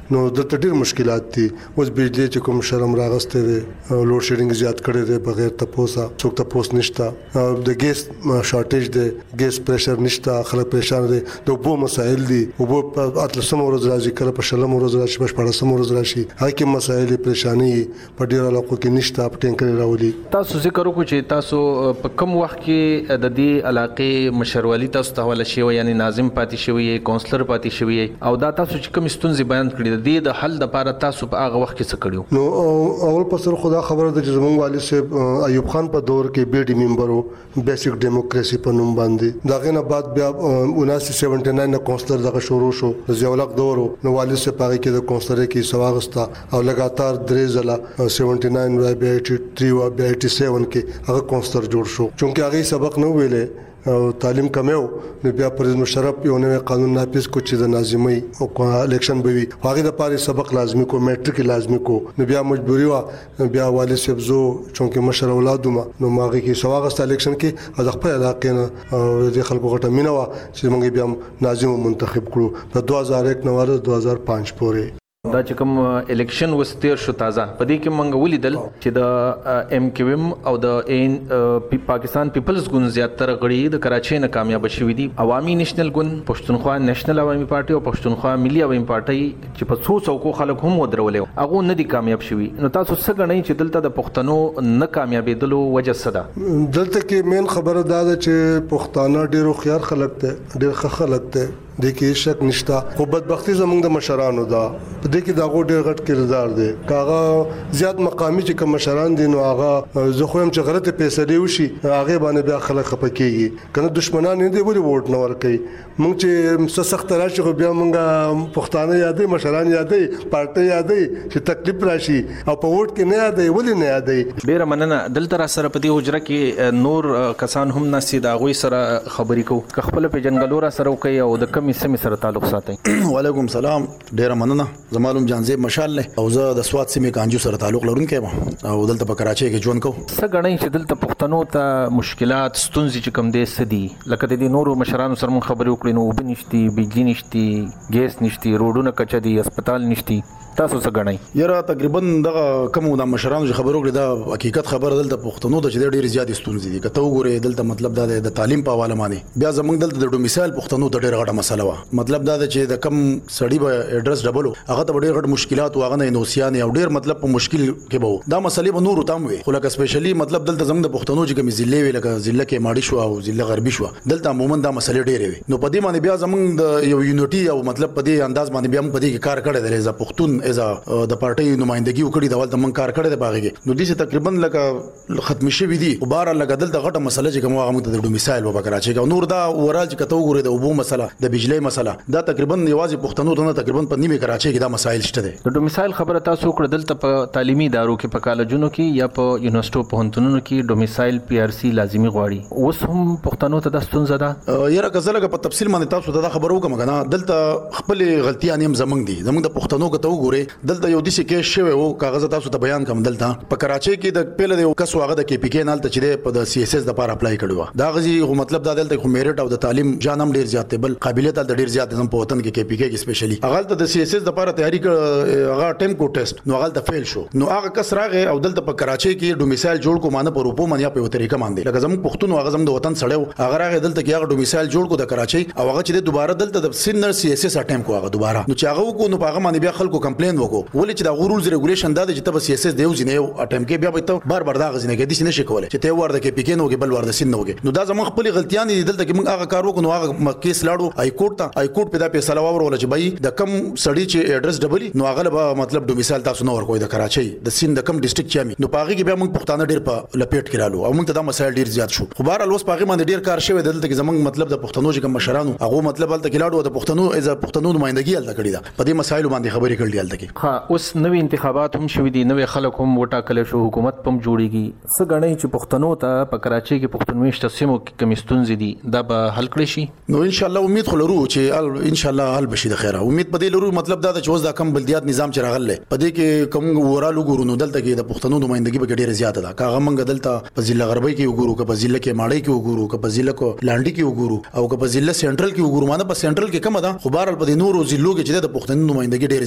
نو دلته ډیر مشکلات دي. اوس بجلی چې کوم شرم راغسته وي لوډ شیډینګ زیات کړي دي بغیر تپوسه څوک تپوس نشته. د ګیس شارټیج دی, ګیس پریشر نشته, خلک پریشان دي. د اوبو مسائل دي, اوبو په اتلسم ورځ راځي, کله په شلم ورځ راشي, په شپږم ورځ راشي. هغه کې مسائل پریشانی په ډیر علاقو کې نشته, په ټینکر راولي. تاسو ذکر وکړو چې تاسو په کوم وخت کې د دې علاقې مشرولي تاسو ته حواله شوی, یعنی ناظم پاتې شوی, کونسلر پاتې شوی, او دا تاسو چې کوم ستونزې بیان کړې د دې د حل لپاره تاسو په هغه وخت کې څه کړیو؟ نو اول په سر خدا خبره ده چې زموږ والي صاحب ایوب خان په دور کې بي ډي ممبرو بیسیک ډیموکراسي په نوم باندې. دا غنه بعد بیا انیس سو سیونټی ناین کونسلر دغه شروع شو, ضیاء الحق دور. نو والي صاحب هغه کې د کونسلر کې سواغستا او لګاتار درې ځله سیونټی ناین و بیا ایټي تھری و بیا ایټي سیون کې هغه کونسلر جوړ شو. چونکه هغه سبق نه ویلې او تعلیم کمیو, نو بیا پرز مشرف یو نوې قانون نافذ کو چې د ناظمي او الیکشن به وي, هغه د پاره سبق لازمي کو, میټریک لازمي کو. نو بیا مجبوری وا, بیا والي صاحب زو چونکه مشر اولادوما, نو ماغه کې سواغست الیکشن کې د خپل علاقې نه د خلکو غټه مینه وا چې موږ بیا ناظم منتخب کړو په دوه هزار یک نو دوه هزار پنځ پورې. دا چې کوم الیکشن وستیر شو تازه, په دې کې موږ ولیدل چې د ایم کیو ایم او د ان پاکستان پیپلز ګوند زیاتره غړي د کراچۍ نه کامیاب شوي دي. عوامي نېشنل ګوند, پښتونخوا نېشنل عوامي پارټي او پښتونخوا ملي عوامي پارټي چې په څو څوکو خلک هم ودرولې, هغه نه دي کامیاب شوي. نو تاسو څه غنئ چې دلته د پښتنو نه کامیابېدلو وجه څه ده؟ دلته کې مین خبره دا ده چې پښتانه ډېر خيار خلک دي, ډېر ښه خلک دي, د کې شک نشته. خو بدبختی زمونږ د مشرانو ده, په دې کې دا غو ډېر غټ کردار دی. کاغه زیات مقامی چې کوم مشران دي, نو هغه زه خو هم چې غلطه فیصله وشي هغه باندې بیا خلک خپکیږي. کنه دشمنان نه دی ولې ووټ نه ورکوي. مونږ چې سخت راشي خو بیا مونږه پښتانه یادې, مشران یادې, پارټي یادې چې تکلیف راشي, او په ووټ کې نه یادې, ولې نه یادې. ډېر مننه. دلته را سره په دې حجره کې نور کسان هم ناسي, دا غوي سره خبرې کو, که خپل په جنګلو را سره کوي او د کم سیمې سره تعلق ساتي. وعلیکم سلام, ډیر مننه. زمالوم جانزیب مشال له, او زه د سواد سیمې کانجو سره تعلق لرونکی یم او دلته په کراچۍ کې ژوند کوم. څه غنئ چې دلته پښتنو ته مشکلات ستونزې چې کوم دي سدي, لکه د دې نورو مشرانو سره مون خبرې وکړې, نو وب نشتی, بجلی نشتی, ګیس نشتی, روډونه کچا دي, هسپتال نشتی. تاسو څه غنئ؟ یاره تقریبا دغه کوم د مشرانو چې خبرو کړې دا حقیقت خبره دلته پښتنو ته چې ډېر زیات ستونزې دي. کته وګوره دلته مطلب دا د تعلیم په حواله باندې بیا زمونږ دلته د ډومیسایل پښتنو ته ډېر غټه مسله و. مطلب دا چې د کم سړی به اډرس ډبلو, هغه ته ډېر غټ مشکلات واغ نه نوسیان او ډېر مطلب په مشکل کې به دا مسلې به نور تام وي. خو لکه سپیشلی مطلب دلته زمونږ د پښتنو چې کوم ضلع وی لکه ضلع کې ماړی شو او ضلع غربي شو, دلته عموما دا مسلې ډېرې وي. نو په دې باندې بیا زمونږ د یو یونټي او مطلب په دې انداز باندې بیا په دې کې کار کړی دی. ز پښتون از د پارټي نمائندګي وکړي دا ولته من کار کړی دی باغې. نو دې څه تقریبا لکه ختم شوی دي. بهر لکه دلته غټه مسله چې کوم هغه موږ د ډومیسایل و کراچۍ او نور دا ورال چې کته وګوره د اوبو مسله, د بجلی مسله, دا تقریبا یوازې پښتنو ته نه, تقریبا په نیمه کراچۍ کې دا مسایل شته دي. د ډومیسایل خبره تاسو وکړه, دلته په تعلیمي ادارو کې, په کالجونو کې یا په یونیورسيټو پوهنتونونو کې ډومیسایل پی آر سی لازمي غواړي. اوس هم پښتنو ته د ستونزه ده. یاره کزلګه په تفصیل باندې تاسو ته دا خبرو کوم کنه, دلته خپل غلطیاں هم زمنګ دي. زمنګ د پښتنو کته وګوره, دلته یو داسې کیس شوی او کاغذ تاسو ته بیان کوم. دلته په کراچۍ کې د پیله د کس واغه د کې پی کې نال ته چې په د سی اس اس د لپاره اپلای کړو, دا غزي مطلب دا دلته خو میرټ او د تعلیم جانم ډیر زیات دی, بل قابلیت د ډیر زیات زم په وطن کې کې پی کې سپیشلی هغه د سی اس اس د لپاره تیاری کړ, هغه ټیم کو ټیسټ, نو هغه د فیل شو. نو هغه کس راغی او دلته په کراچۍ کې ډومیسایل جوړ کو, مانه په روپو باندې په طریقه باندې لکه زموږ پښتون هغه زم د وطن سړیو, هغه راغی دلته کې هغه ډومیسایل جوړ کو د کراچۍ, او هغه چې دوباره دلته د سینر سی اس اس اټیم کو, هغه دوباره نو چې هغه کو, نو هغه باندې بیا خلکو کمپلین وکړو, ولې چې دا رولز ریګولیشن دا چې تب سی اس اس دیو ځنه یو اټیم کې بیا به ته بار بار دا غزنه کې د سینې شکولې چې ته ورده کې پکې نو کې بل ورده سین نو کې. نو دا زموږ خپل غلطیاں دي دلته کې موږ هغه کار وکړو, نو هغه کیس لاړو های کورټ ته, های کورټ په دا فیصله وورول چې بای د کم سړی چې اډرس ډبلی, نو هغه به مطلب ډومیسایل تاسو نو ورکوي د کراچۍ د سین د کم ډیسټریکټ چامي. نو پاغي کې بیا موږ پښتانه ډیر په لپیټ کې رالو او موږ ته دا مسایل ډیر زیات شو. خو بهر الوس پاغي باندې ډیر کار شوی دلته کې زموږ مطلب د پښتنو چې کوم مشرانو هغه مطلب دلته کې لاړو د پښتنو از پښتنو نمائندګي هلته کړی دا, په دې مسایل باندې خبرې کړې دلته کې. ها اوس نوې انتخابات هم شوې دي, نوې خلک هم وټاکل شو, حکومت پم جوړیږي. څه غنئ چې پښتنو ته په کراچۍ کې پښتونمیشت سیمو کې کم ستونزې دي, دا به حل کړی شي؟ نو ان شاء الله امید خو لرو چې ان شاء الله حل بشي د خیره. امید پدې لرو, مطلب دا چې اوس دا کم بلدیات نظام چې راغله پدې کې کوم ورالو ګورو, نو دلته کې د پښتنو نمائندګي به ډیره زیاته ده. کاغه منګ دلته په ضلع غربي کې وګورو, که په ضلع کې ماړی کې وګورو, که په ضلع کې لانډي کې وګورو, او که په ضلع سنټرل کې وګورو, مانه په سنټرل کې کم ده. خو بهر په دې نورو ضلعو کې چې د پښتنو نمائندګي ډیره زیاته ده.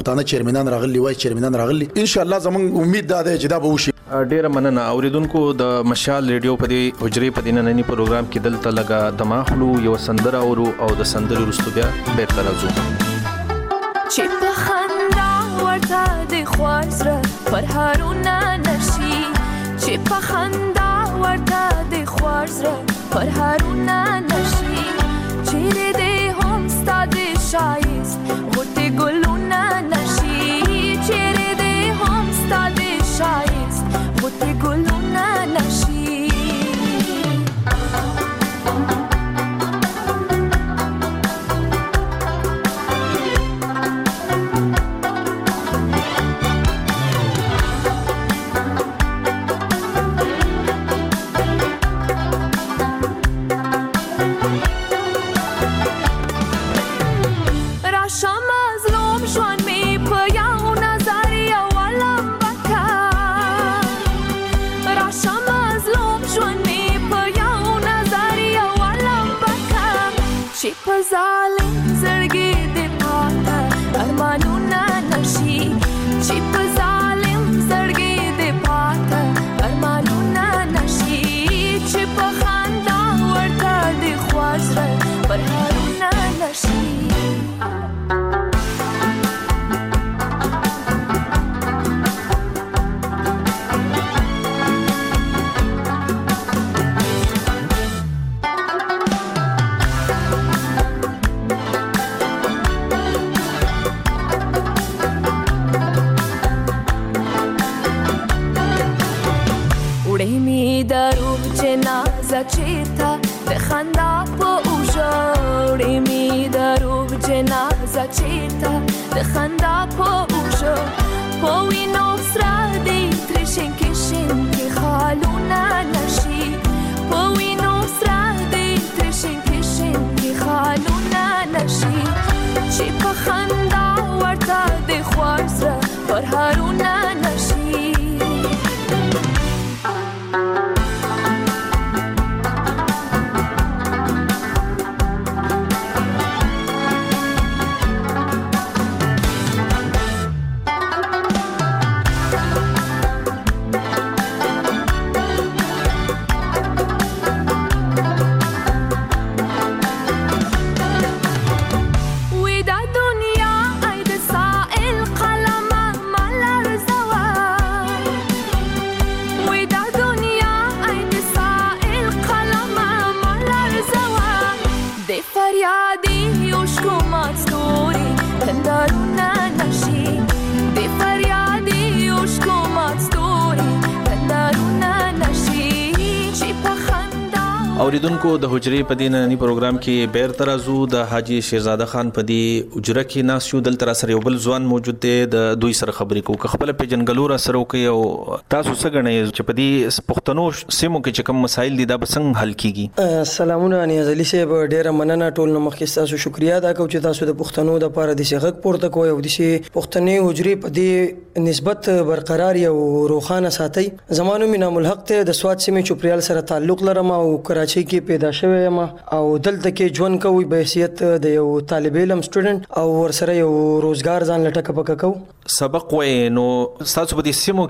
پښتانه چیرمنان راغلي وای چیرمنان راغلي ان شاء الله زموږ امید ده چې دا به وشي. ډیره مننه اوریدونکو د مشال ریډیو په دې حجرې په دې نننی پروګرام کې دلته لګا دماغلو یو سندره اورو او د سندرې وروسته بیا بیرته راځو. چې په خندا ورته د خوار زړه پر هارونه نشي چې په خندا ورته د خوار زړه پر هارونه نشي چیرې دې هم ستا د شایست غوټې ګلونه نشي چیرې دې هم ستا د شایست غوټې ګلونه نشي. ظالم زړګي دې پاته ارمانونه نشي چې په ظالم زړګي دې پاته ارمانونه نشي چې په خندا ورته دې خوار زړه پر هارونه نشي. چیرته د خندا په اوږه می دروغ جنازه چیرته د خندا په اوږه په وینو سره دې ترشین کشین کې خالونه نشي په وینو سره دې ترشین کشین کې خالونه نشي چې په خندا ورته د خوار زړه پر هارونه نشي. اوریدونکو د حجرې په دې نننی پروګرام کې بیرته راځو. د حاجی شیرزاده خان په دې حجره کې ناست یو دلته سره یو بل ځوان موجود دی د دوی سره خبرې کوو. خپل پیژنګلو را سره کوي او تاسو څه غنئ چې په دې پښتنو سیمو کې چې کوم مسایل دي دا به څنګه حل کیږي؟ سلامونه انیاز علي صاحب، ډیره مننه. ټول نو مخکې تاسو شکریا ادا کوم چې تاسو د پښتنو د لپاره د شغک پورته کوی او د شي پښتنې حجرې په دې نسبت برقرار او روخانه ساتي. زمانو مینا ملحق ته د سواد سیمې چوپریال سره تعلق لرم او کراچي کې پیدا شوی یم او دلته کې ژوند کوي په حیثیت د یو طالب علم سټوډنټ او ورسره یو روزګار ځان لټه پکا کو. سبق وای نو تاسو په دې سیمو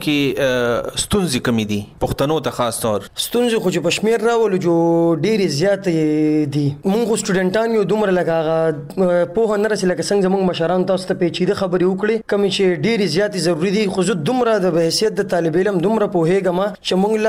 کې ستونزې کمی دي پښتنو ته خاص طور ستونزې خو چې پښمیر راول جو ډېری زیات دي. موږ سټوډنټان یو دومره لګاغه په نه رسې لکه څنګه موږ مشران تاسو ته پیچیده خبرې وکړي کمی چې ډېری زیات ضروری دي. خو زه دومره د حیثیت د طالب علم دومره پوهېږم چې موږ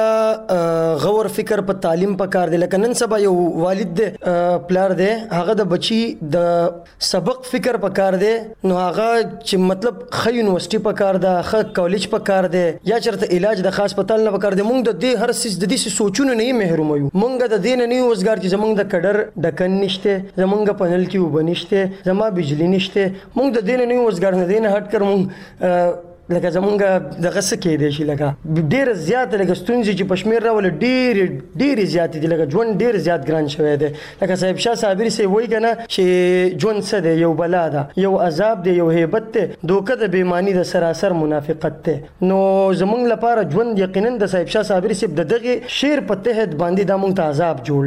لا غور فکر په تعلیم پکار دی. لکه نن سبا یو والد دی پلار دی هغه د بچي د سبق فکر پکار دی نو هغه چې مطلب خې یونیورسيټي پکار ده خې کالج پکار دی یا چرته علاج د خاص پتال نه پکار دی. موږ د دې هر څه د دې سوچونه نه محروم یو. موږ د دې نه وزګار چې زمونږ د کډر ډکن نشته زمونږ پنل کې وبنشته زما بجلی نشته موږ د دې نه وزګار نه دین هټ کړ موږ لکه زمونږ دغه څه کې دی شي لکه ډېر زیات لکه ستونزې چې پښمیر راول ډېر ډېر زیات دي لکه ژوند ډېر زیات ګران شوی دی. لکه صاحب شاه صابری سي وایي کنه چې ژوند څه دی یو بلا ده یو عذاب دی یو هیبت دی دوکه د بېمانی د سراسر منافقت دی. نو زمونږ لپاره ژوند یقینا د صاحب شاه صابری سي د دغه شعر په تحت باندې د مونږ ته عذاب جوړل.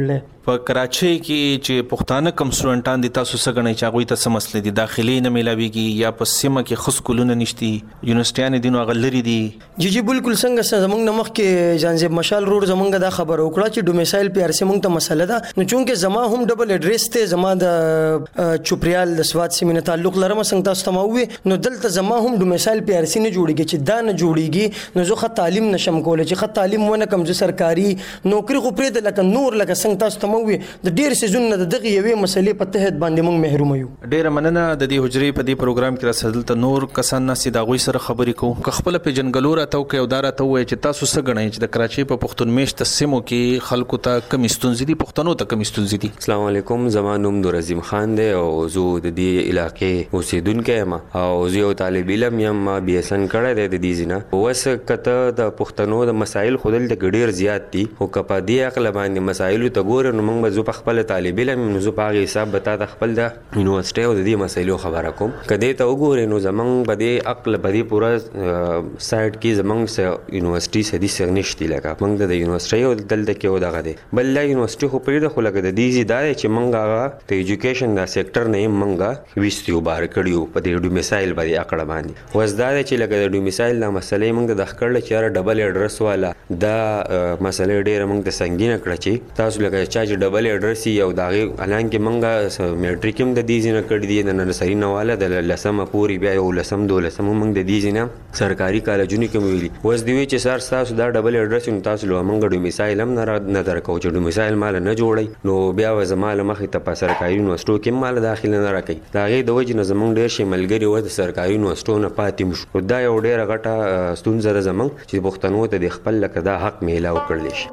په کراچۍ کې چې پښتانه کم سټوډنټان دي تاسو څنګه نه چاغوي ته مسلې دي داخلي نه ملاويږي یا په سیمه کې خص کولونه نشتی یونیورسيټیان دي نو غلري دي جی جی بالکل څنګه زمونږ نمخ کې جانزیب مشال روډ زمونږ دا خبر وکړه چې ډومیسایل پی آر سی مونږ ته مسله ده نو چونکه زما هم ډبل اډریس ته زما د چوپریال د سواد سیمه تعلق لرم څنګه تاسو ته مو نو دلته زما هم ډومیسایل پی آر سی نه جوړیږي چې دا نه جوړیږي نو زه خه تعلیم نشم کولای چې خه تعلیم ونه کم زه سرکاري نوکری خو پرې د لکه نور لکه څنګه تاسو ته مو د ډیر سيزون نه دغه یوې مسلې په تحت باندې موږ محروم یو. ډیر مننه د دې حجرې په دې پروګرام کې راسل ته نور کسان نه سیدا غوي سره خبرې کوم که خپل په جنګلور اتو کې ودار ته وای چې تاسو څه غنئ چې د کراچۍ په پښتون میشت سیمو کې خلکو ته کم استونزې دي پښتنو ته کم استونزې دي. السلام علیکم زمانوم نور عظیم خان دی او زه د دې علاقې اوسیدونکو یم او زه یو طالب علم یم ما بي اس ان کړی دی د دې ځینه وس کته د پښتنو د مسایل خودل د ګډیر زیات دي او کپا دی عقل باندې مسایل ته ګور نو موږ زو په خپل طالب علم نو زو په حساب بتا د خپل د یونیورسيټي او د دې مسایلو خبره کوم کدی ته وګورئ نو زمنګ بده عقل بده پورا سایت کې زمنګ سه یونیورسيټي سدي سرنشتي لګه موږ د یونیورسيټي او دلته کې ودغه دي بل لا یونیورسيټي خو پرې د خو لګه د دې زیاده چې موږ هغه د ایجوکیشن د سېکټر نه موږ وستیو بار کړیو په دې ډومیسایل باندې اکړه باندې وزدا چې لګه د ډومیسایل د مسلې موږ د خکړل چې ډبل اډرس والا دا مسلې ډېر موږ د سنگینه کړ چې تاسو لګه چې ډبل اډرس یو داغه الان کې موږ میټریکم د دې ځینه کړی دی د نرسري نواله د لسمه پوری بیا یو لسم دو لسم موږ د دې ځینه سرکاري کالجونی کې ویلي وز دی چې سر تاسو دا ډبل اډرس نو تاسو له موږ ډومیسایل هم نه درکو چې ډومیسایل مال نه جوړي نو بیا زماله مخې ته په سرکاري یونیورسيټو کې مال داخله نه راکې دا غي د وجه نه زمونږ ډېر شي ملګری و د سرکاري یونیورسيټو نه پاتې مشو دا یو ډېر غټه ستونزه زمونږ چې پښتنو ته د خپل لکه دا حق میلاو کړل شي.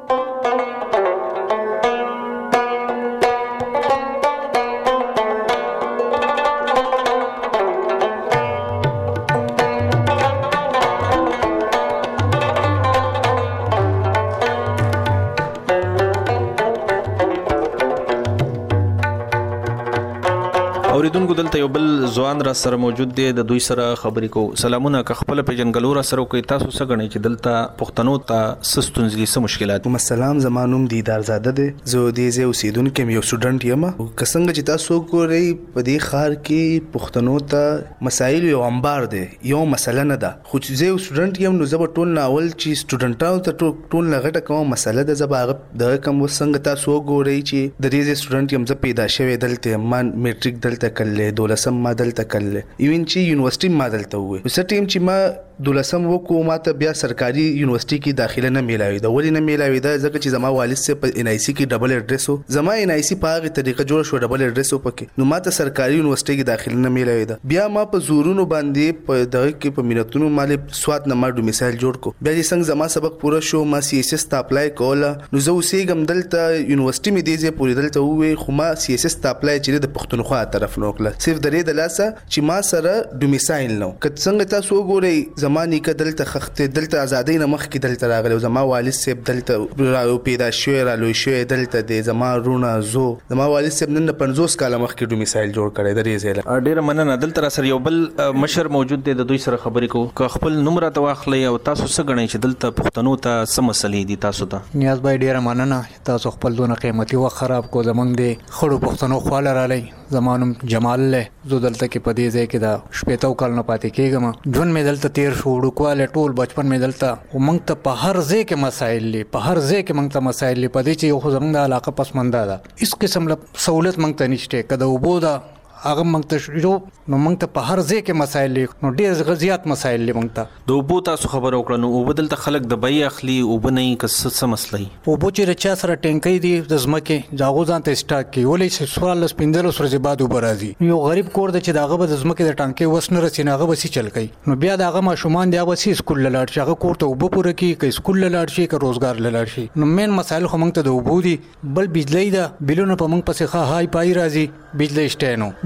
اوریدونکو دلته یو بل ځوان را سره موجود دی د دوی سره خبرې کو سلامونه که خپل په جنګلور سره کوي تاسو څه غنئ چې دلته پښتنو ته سستونځلي سم مشکلات السلام زمانوم دیدار زاده دی زه دې زه اوسیدونکو یو سټوډنټ یم که څنګه چې تاسو ګورئ په دې خار کې پښتنو ته مسایل یو انبار دی یو مسله نه ده خو چې زه سټوډنټ یم نو زه ټول ناول چې سټوډنټانو ته ټول لغټه کوم مسله ده زه هغه د کوم څنګه تاسو ګورئ چې د دې سټوډنټ یم زه پیدا شوی دلته مان میټریک دلته کړل دولسم ما دلته کړل ایون چې یونیورسيټي ما دلته وې وسه ټیم چې ما دولسم وکړو ما ته بیا سرکاري یونیورسيټي کې داخله نه میلاوي دا ولې نه میلاوي دا ځکه چې زما والد سه په ان آی سی کې ډبل اډرس وو زما ان آی سی په هغه طریقه جوړ شو ډبل اډرس وو پکې نو ما ته سرکاري یونیورسيټي کې داخله نه میلاوي دا بیا ما په زورونو باندې په دغه کې په مینتونو مالې سواد نه ما ډومیسایل جوړ کو بیا چې څنګه زما سبق پوره شو ما سی اس اس ته اپلای کوله نو زه اوسې ګم دلته یونیورسيټي مې دې ځې پوری دلته وې خو ما سی اس اس ته اپلای چې د پښتونخوا طرف نو کړل صرف درې د لاسه چې ما سره ډومیسایل نو که څنګه تاسو وګورئ زماني کې دلته خخته دلته ازادۍ نه مخ کې دلته راغلی زما والد صاحب دلته پیدا شوی را لوی شوی دلته د زما رونه زو زما والد صاحب نن پنځوس کاله مخ کې ډومیسایل جوړ کړی درې زیله ډیر مننه دلته را سره یو بل مشر موجود دی د دوی سره خبرې کو که خپل نمبر ته واخلئ او تاسو څه غنئ چې دلته پښتنو ته څه مسلې دي تاسو ته نیاز بای ډیر مننه تاسو خپل دونه قیمتي وخت خراب کو زمونږ دی خړو پښتنو خواله را لای زمانم جمال له زو دلته کې پدې ځای کې دا شپېتو کال نه پاتې کېږم جون مې دلته تیر شو وړوکواله ټول بچپن مې دلته ومنګ ته په هر ځای کې مسایل لې په هر ځای کې منګ ته مسایل لې پدې چې یو خو زمونږ د علاقه پسمنده ده هیڅ قسم له سہولت منګ ته نشته کده وبو دا هغه منګ ته شو نو منګ ته په هر ځای کې مسایل لې نو ډېر غزيات مسایل لې منګ ته د وبو تاسو خبر وکړه نو وبدل ته خلک د بای اخلي وبنئ کس څه مسلې وبو چې رچا سره ټینکې دي د زمکه جاغو ځان ته سٹاک کی ولې سوال سپیندل سره بعد وبرازي یو غریب کور د چې داغه د زمکه د ټانکې وسنه رسیناغه بسی چل کوي نو بیا داغه ماشومان دی بسی سکول لاړ شي هغه کور ته وبو پوره کی کې سکول لاړ شي کې روزګار لاړ شي نو مین مسایل خو منګ ته د وبو دي بل بجلی دا بلونه په منګ پسې ښه هاي پای راځي بجلی شته نو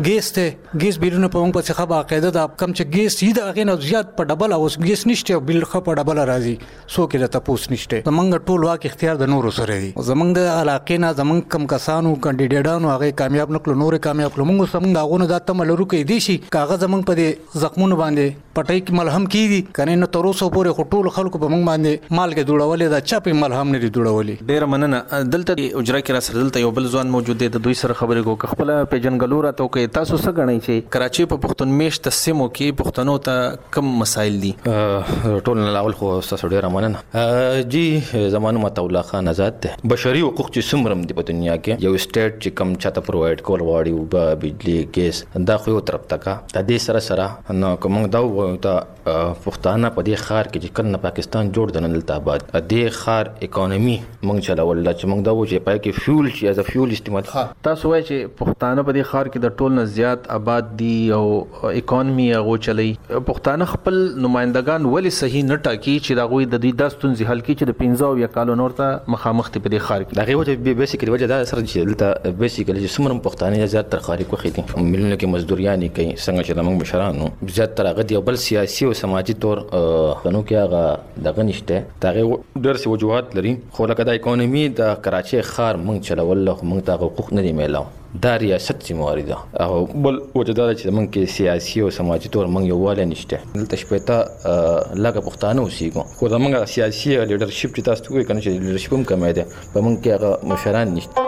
ګیس ته ګیس بیلونه په موږ په څخه باقاعده د کم چې ګیس یې د هغې نه زیات په ډبل اوس ګیس نشته او بیل ښه په ډبله راځي څوک یې راته پوس نشته زمونږ ټول واک اختیار د نورو سره دی زمونږ د علاقې نه زمونږ کم کسانو کاندیډیټانو هغې کامیاب نه کړو نورې کامیاب کړو موږ اوس زمونږ د هغو نه دا تمه لرو که یې دی شي که هغه زمونږ په دې زخمونو باندې پټۍ کې ملهم کېږي که نه تر اوسه پورې خو ټولو خلکو په موږ باندې مالګې دوړولې ده چا پې ملهم نه دي دوړولي. ډېره مننه. دلته اجرا کې را سره دلته یو بل ځوان موجود دی د دوی سره خبرې کوو که خپله پېژنګلو راته وکړئ تاسو څه ګڼئ چې کراچۍ په پښتون میشته سیمو کې پښتنو ته کم مسایل دي؟ ټول نه لاول خو تاسو ډېره مننه. جی زما نوم عطاالله خان آزاد دی. بشري حقوق چې څومره هم دي په دنیا کې یو سټیټ چې کم چاته پرووایډ کول غواړي اوبه بجلي ګیس دا خو یو طرف ته کا د دې سره سره نو که موږ دا ووایو ته پښتانه په دې ښار کې چې کله پاکستان جوړ د نن دلته آباد دې ښار اکانومي موږ چلول چې موږ دا وایو چې پای کې فیول چې ایز ا فیول استعمال تاسو وایئ چې پښتانه په دې ښار کې د ټول نه زیات آباد دي او اکانومي هغو چلی پښتانه خپل نمایندګان ولې صحیح نه ټاکي چې د هغوی د دوی دا ستونزې حل کړي چې د پنځه اویا کالو نور ته مخامخ دي په دې ښار کې؟ د هغې وجه بیسیکلي وجه دا سره چې دلته بیسیکلي چې څومره پښتانه زیاتره ښاري کوښې دي ملونه کې مزدوریانې کوي څنګه چې زموږ مشرانو زیاتره هغه دي او بل سیاسي او سماجي طور پښتنو کې هغه دغه نشته د هغې ډېر څه وجوهات لري خو لکه د اکانومي د کراچۍ ښار موږ چلول خو موږ ته هغه حقوق نه دي میلاو دا ریاست ذمهواري ده او بل وجه دا ده چې زموږ کې سیاسي او سماجي طور موږ یووالی نشته دلته شپېته لږه پښتانه اوسېږو خو زموږ سیاسي لیډرشپ چې تاسو وایئ که نه چې لیډرشپ هم کمی دی په موږ کې هغه مشران نشته.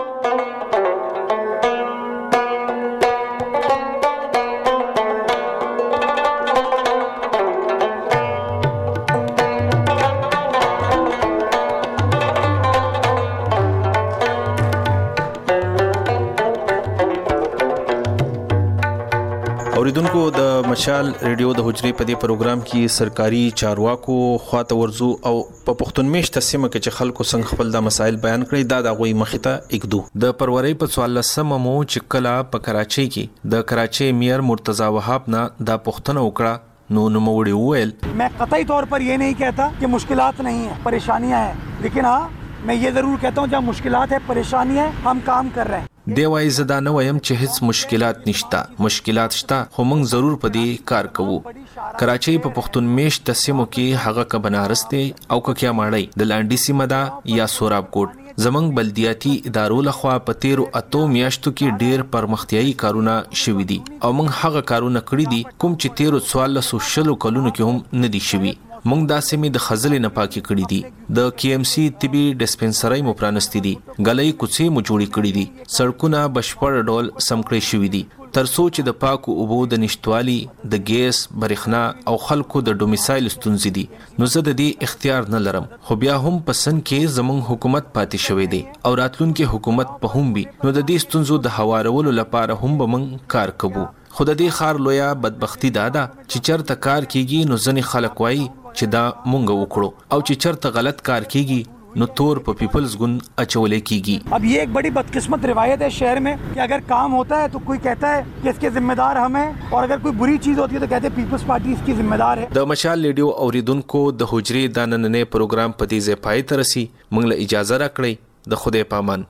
اوریدونکو د مشال ریډیو د حجرې په دې پروګرام کې سرکاري چارواکو خواته ورزو او په پښتون میشته سیمه کې چې خلکو څنګه خپل د مسایل بیان کړي دا د غوي مخې ته اکدو د پرورۍ په څوارلسمه مو چې کله په کراچۍ کې د کراچۍ میر مرتضی وهاب نه دا پوښتنه وکړه نو نوموړي وویل मैं कतई तौर पर ये नहीं कहता कि मुश्किलात नहीं है परेशानियां हैं लेकिन हाँ मैं ये जरूर कहता हूँ जहाँ मुश्किलात है परेशानी है हम काम कर रहे हैं. دی وایي زه دا نه وایم چې هیڅ مشکلات نشته مشکلات شته خو موږ ضرور په دې کار کوو. کراچۍ په پښتون میشته سیمو کې هغه که بنارس دی او که کیا ماړی د لانډي سیمه ده یا سوراب کوټ زمنګ بلدیاتي ادارو لخوا په تیرو اتو میاشتو کې ډیر پرمختیایي کارونه شوي دي او موږ هغه کارونه کړي دي کوم چې تیرو څوارلسو شلو کلونو کې هم نه دي شوي. موږ دا سیمې د خزلې نه پاکې کړي دي د کی ام سی طبي ډسپنسرۍ مو پرانستې دي ګلۍ کوڅې مو جوړې کړي دي سړکونه بشپړ ډول سم کړی شوي دي تر څو چې د پاکو اوبو د نشتوالي د ګیس برېښنا او خلکو د ډومیسایل ستونزې دي نو زه د دې اختیار نه لرم خو بیا هم په سن کې زموږ حکومت پاتې شوی دی او راتلونکي حکومت په هم وي نو د دې ستونزو د هوارولو لپاره هم به موږ کار کوو. خو د دې ښار لویه بدبختي دا ده چې چېرته کار کیږي نو ځینې خلک وایي چې دا مونږ وکړو او چې چېرته غلط کار کیږي نو تور په پیپلز ګوند اچولې کیږي. अब ये एक बड़ी बदकिस्मत रिवायत है शहर में कि अगर काम होता है तो कोई कहता है कि इसके जिम्मेदार हम हैं और अगर कोई बुरी चीज होती है तो कहते हैं पीपल्स पार्टी इसकी जिम्मेदार है. د مشال ریډیو اوریدونکو د حجرې د نننې پروګرام په دې ځای پای ته رسي موږ له اجازه راکړئ د خدای پامان.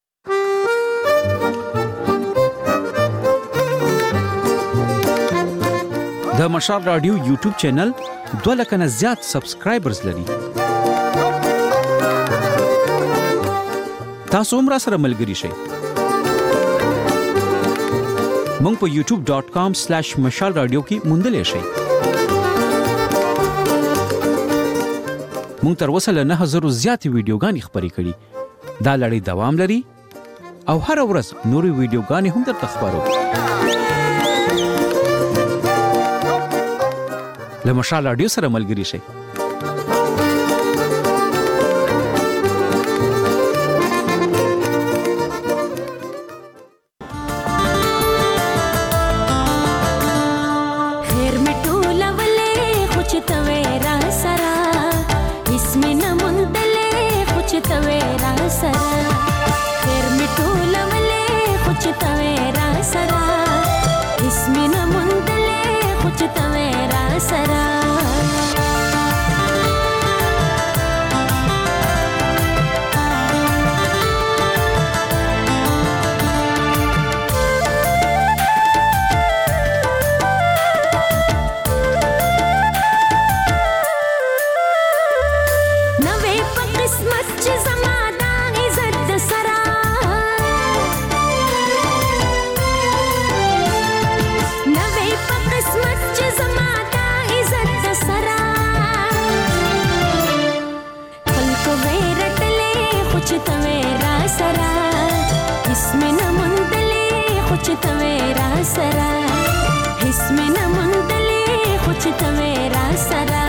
د مشال رادیو یوټیوب چینل دوه لکه نه زیات سبسکرایبرز لري. تاسو هم را سره ملګري شئ. مونږ په یوټیوب ډاٹ کام سلیش مشال رادیو کې موندلی شئ. مونږ تر اوسه له نه زرو زیاتې ویډیوګانې خپرې کړي. دا لړۍ دوام لري او هره ورځ نورې ویډیوګانې هم درته خپرو. له مشال رادیو سره ملګري شئ. اسم نه مندلې خو چې ته را سره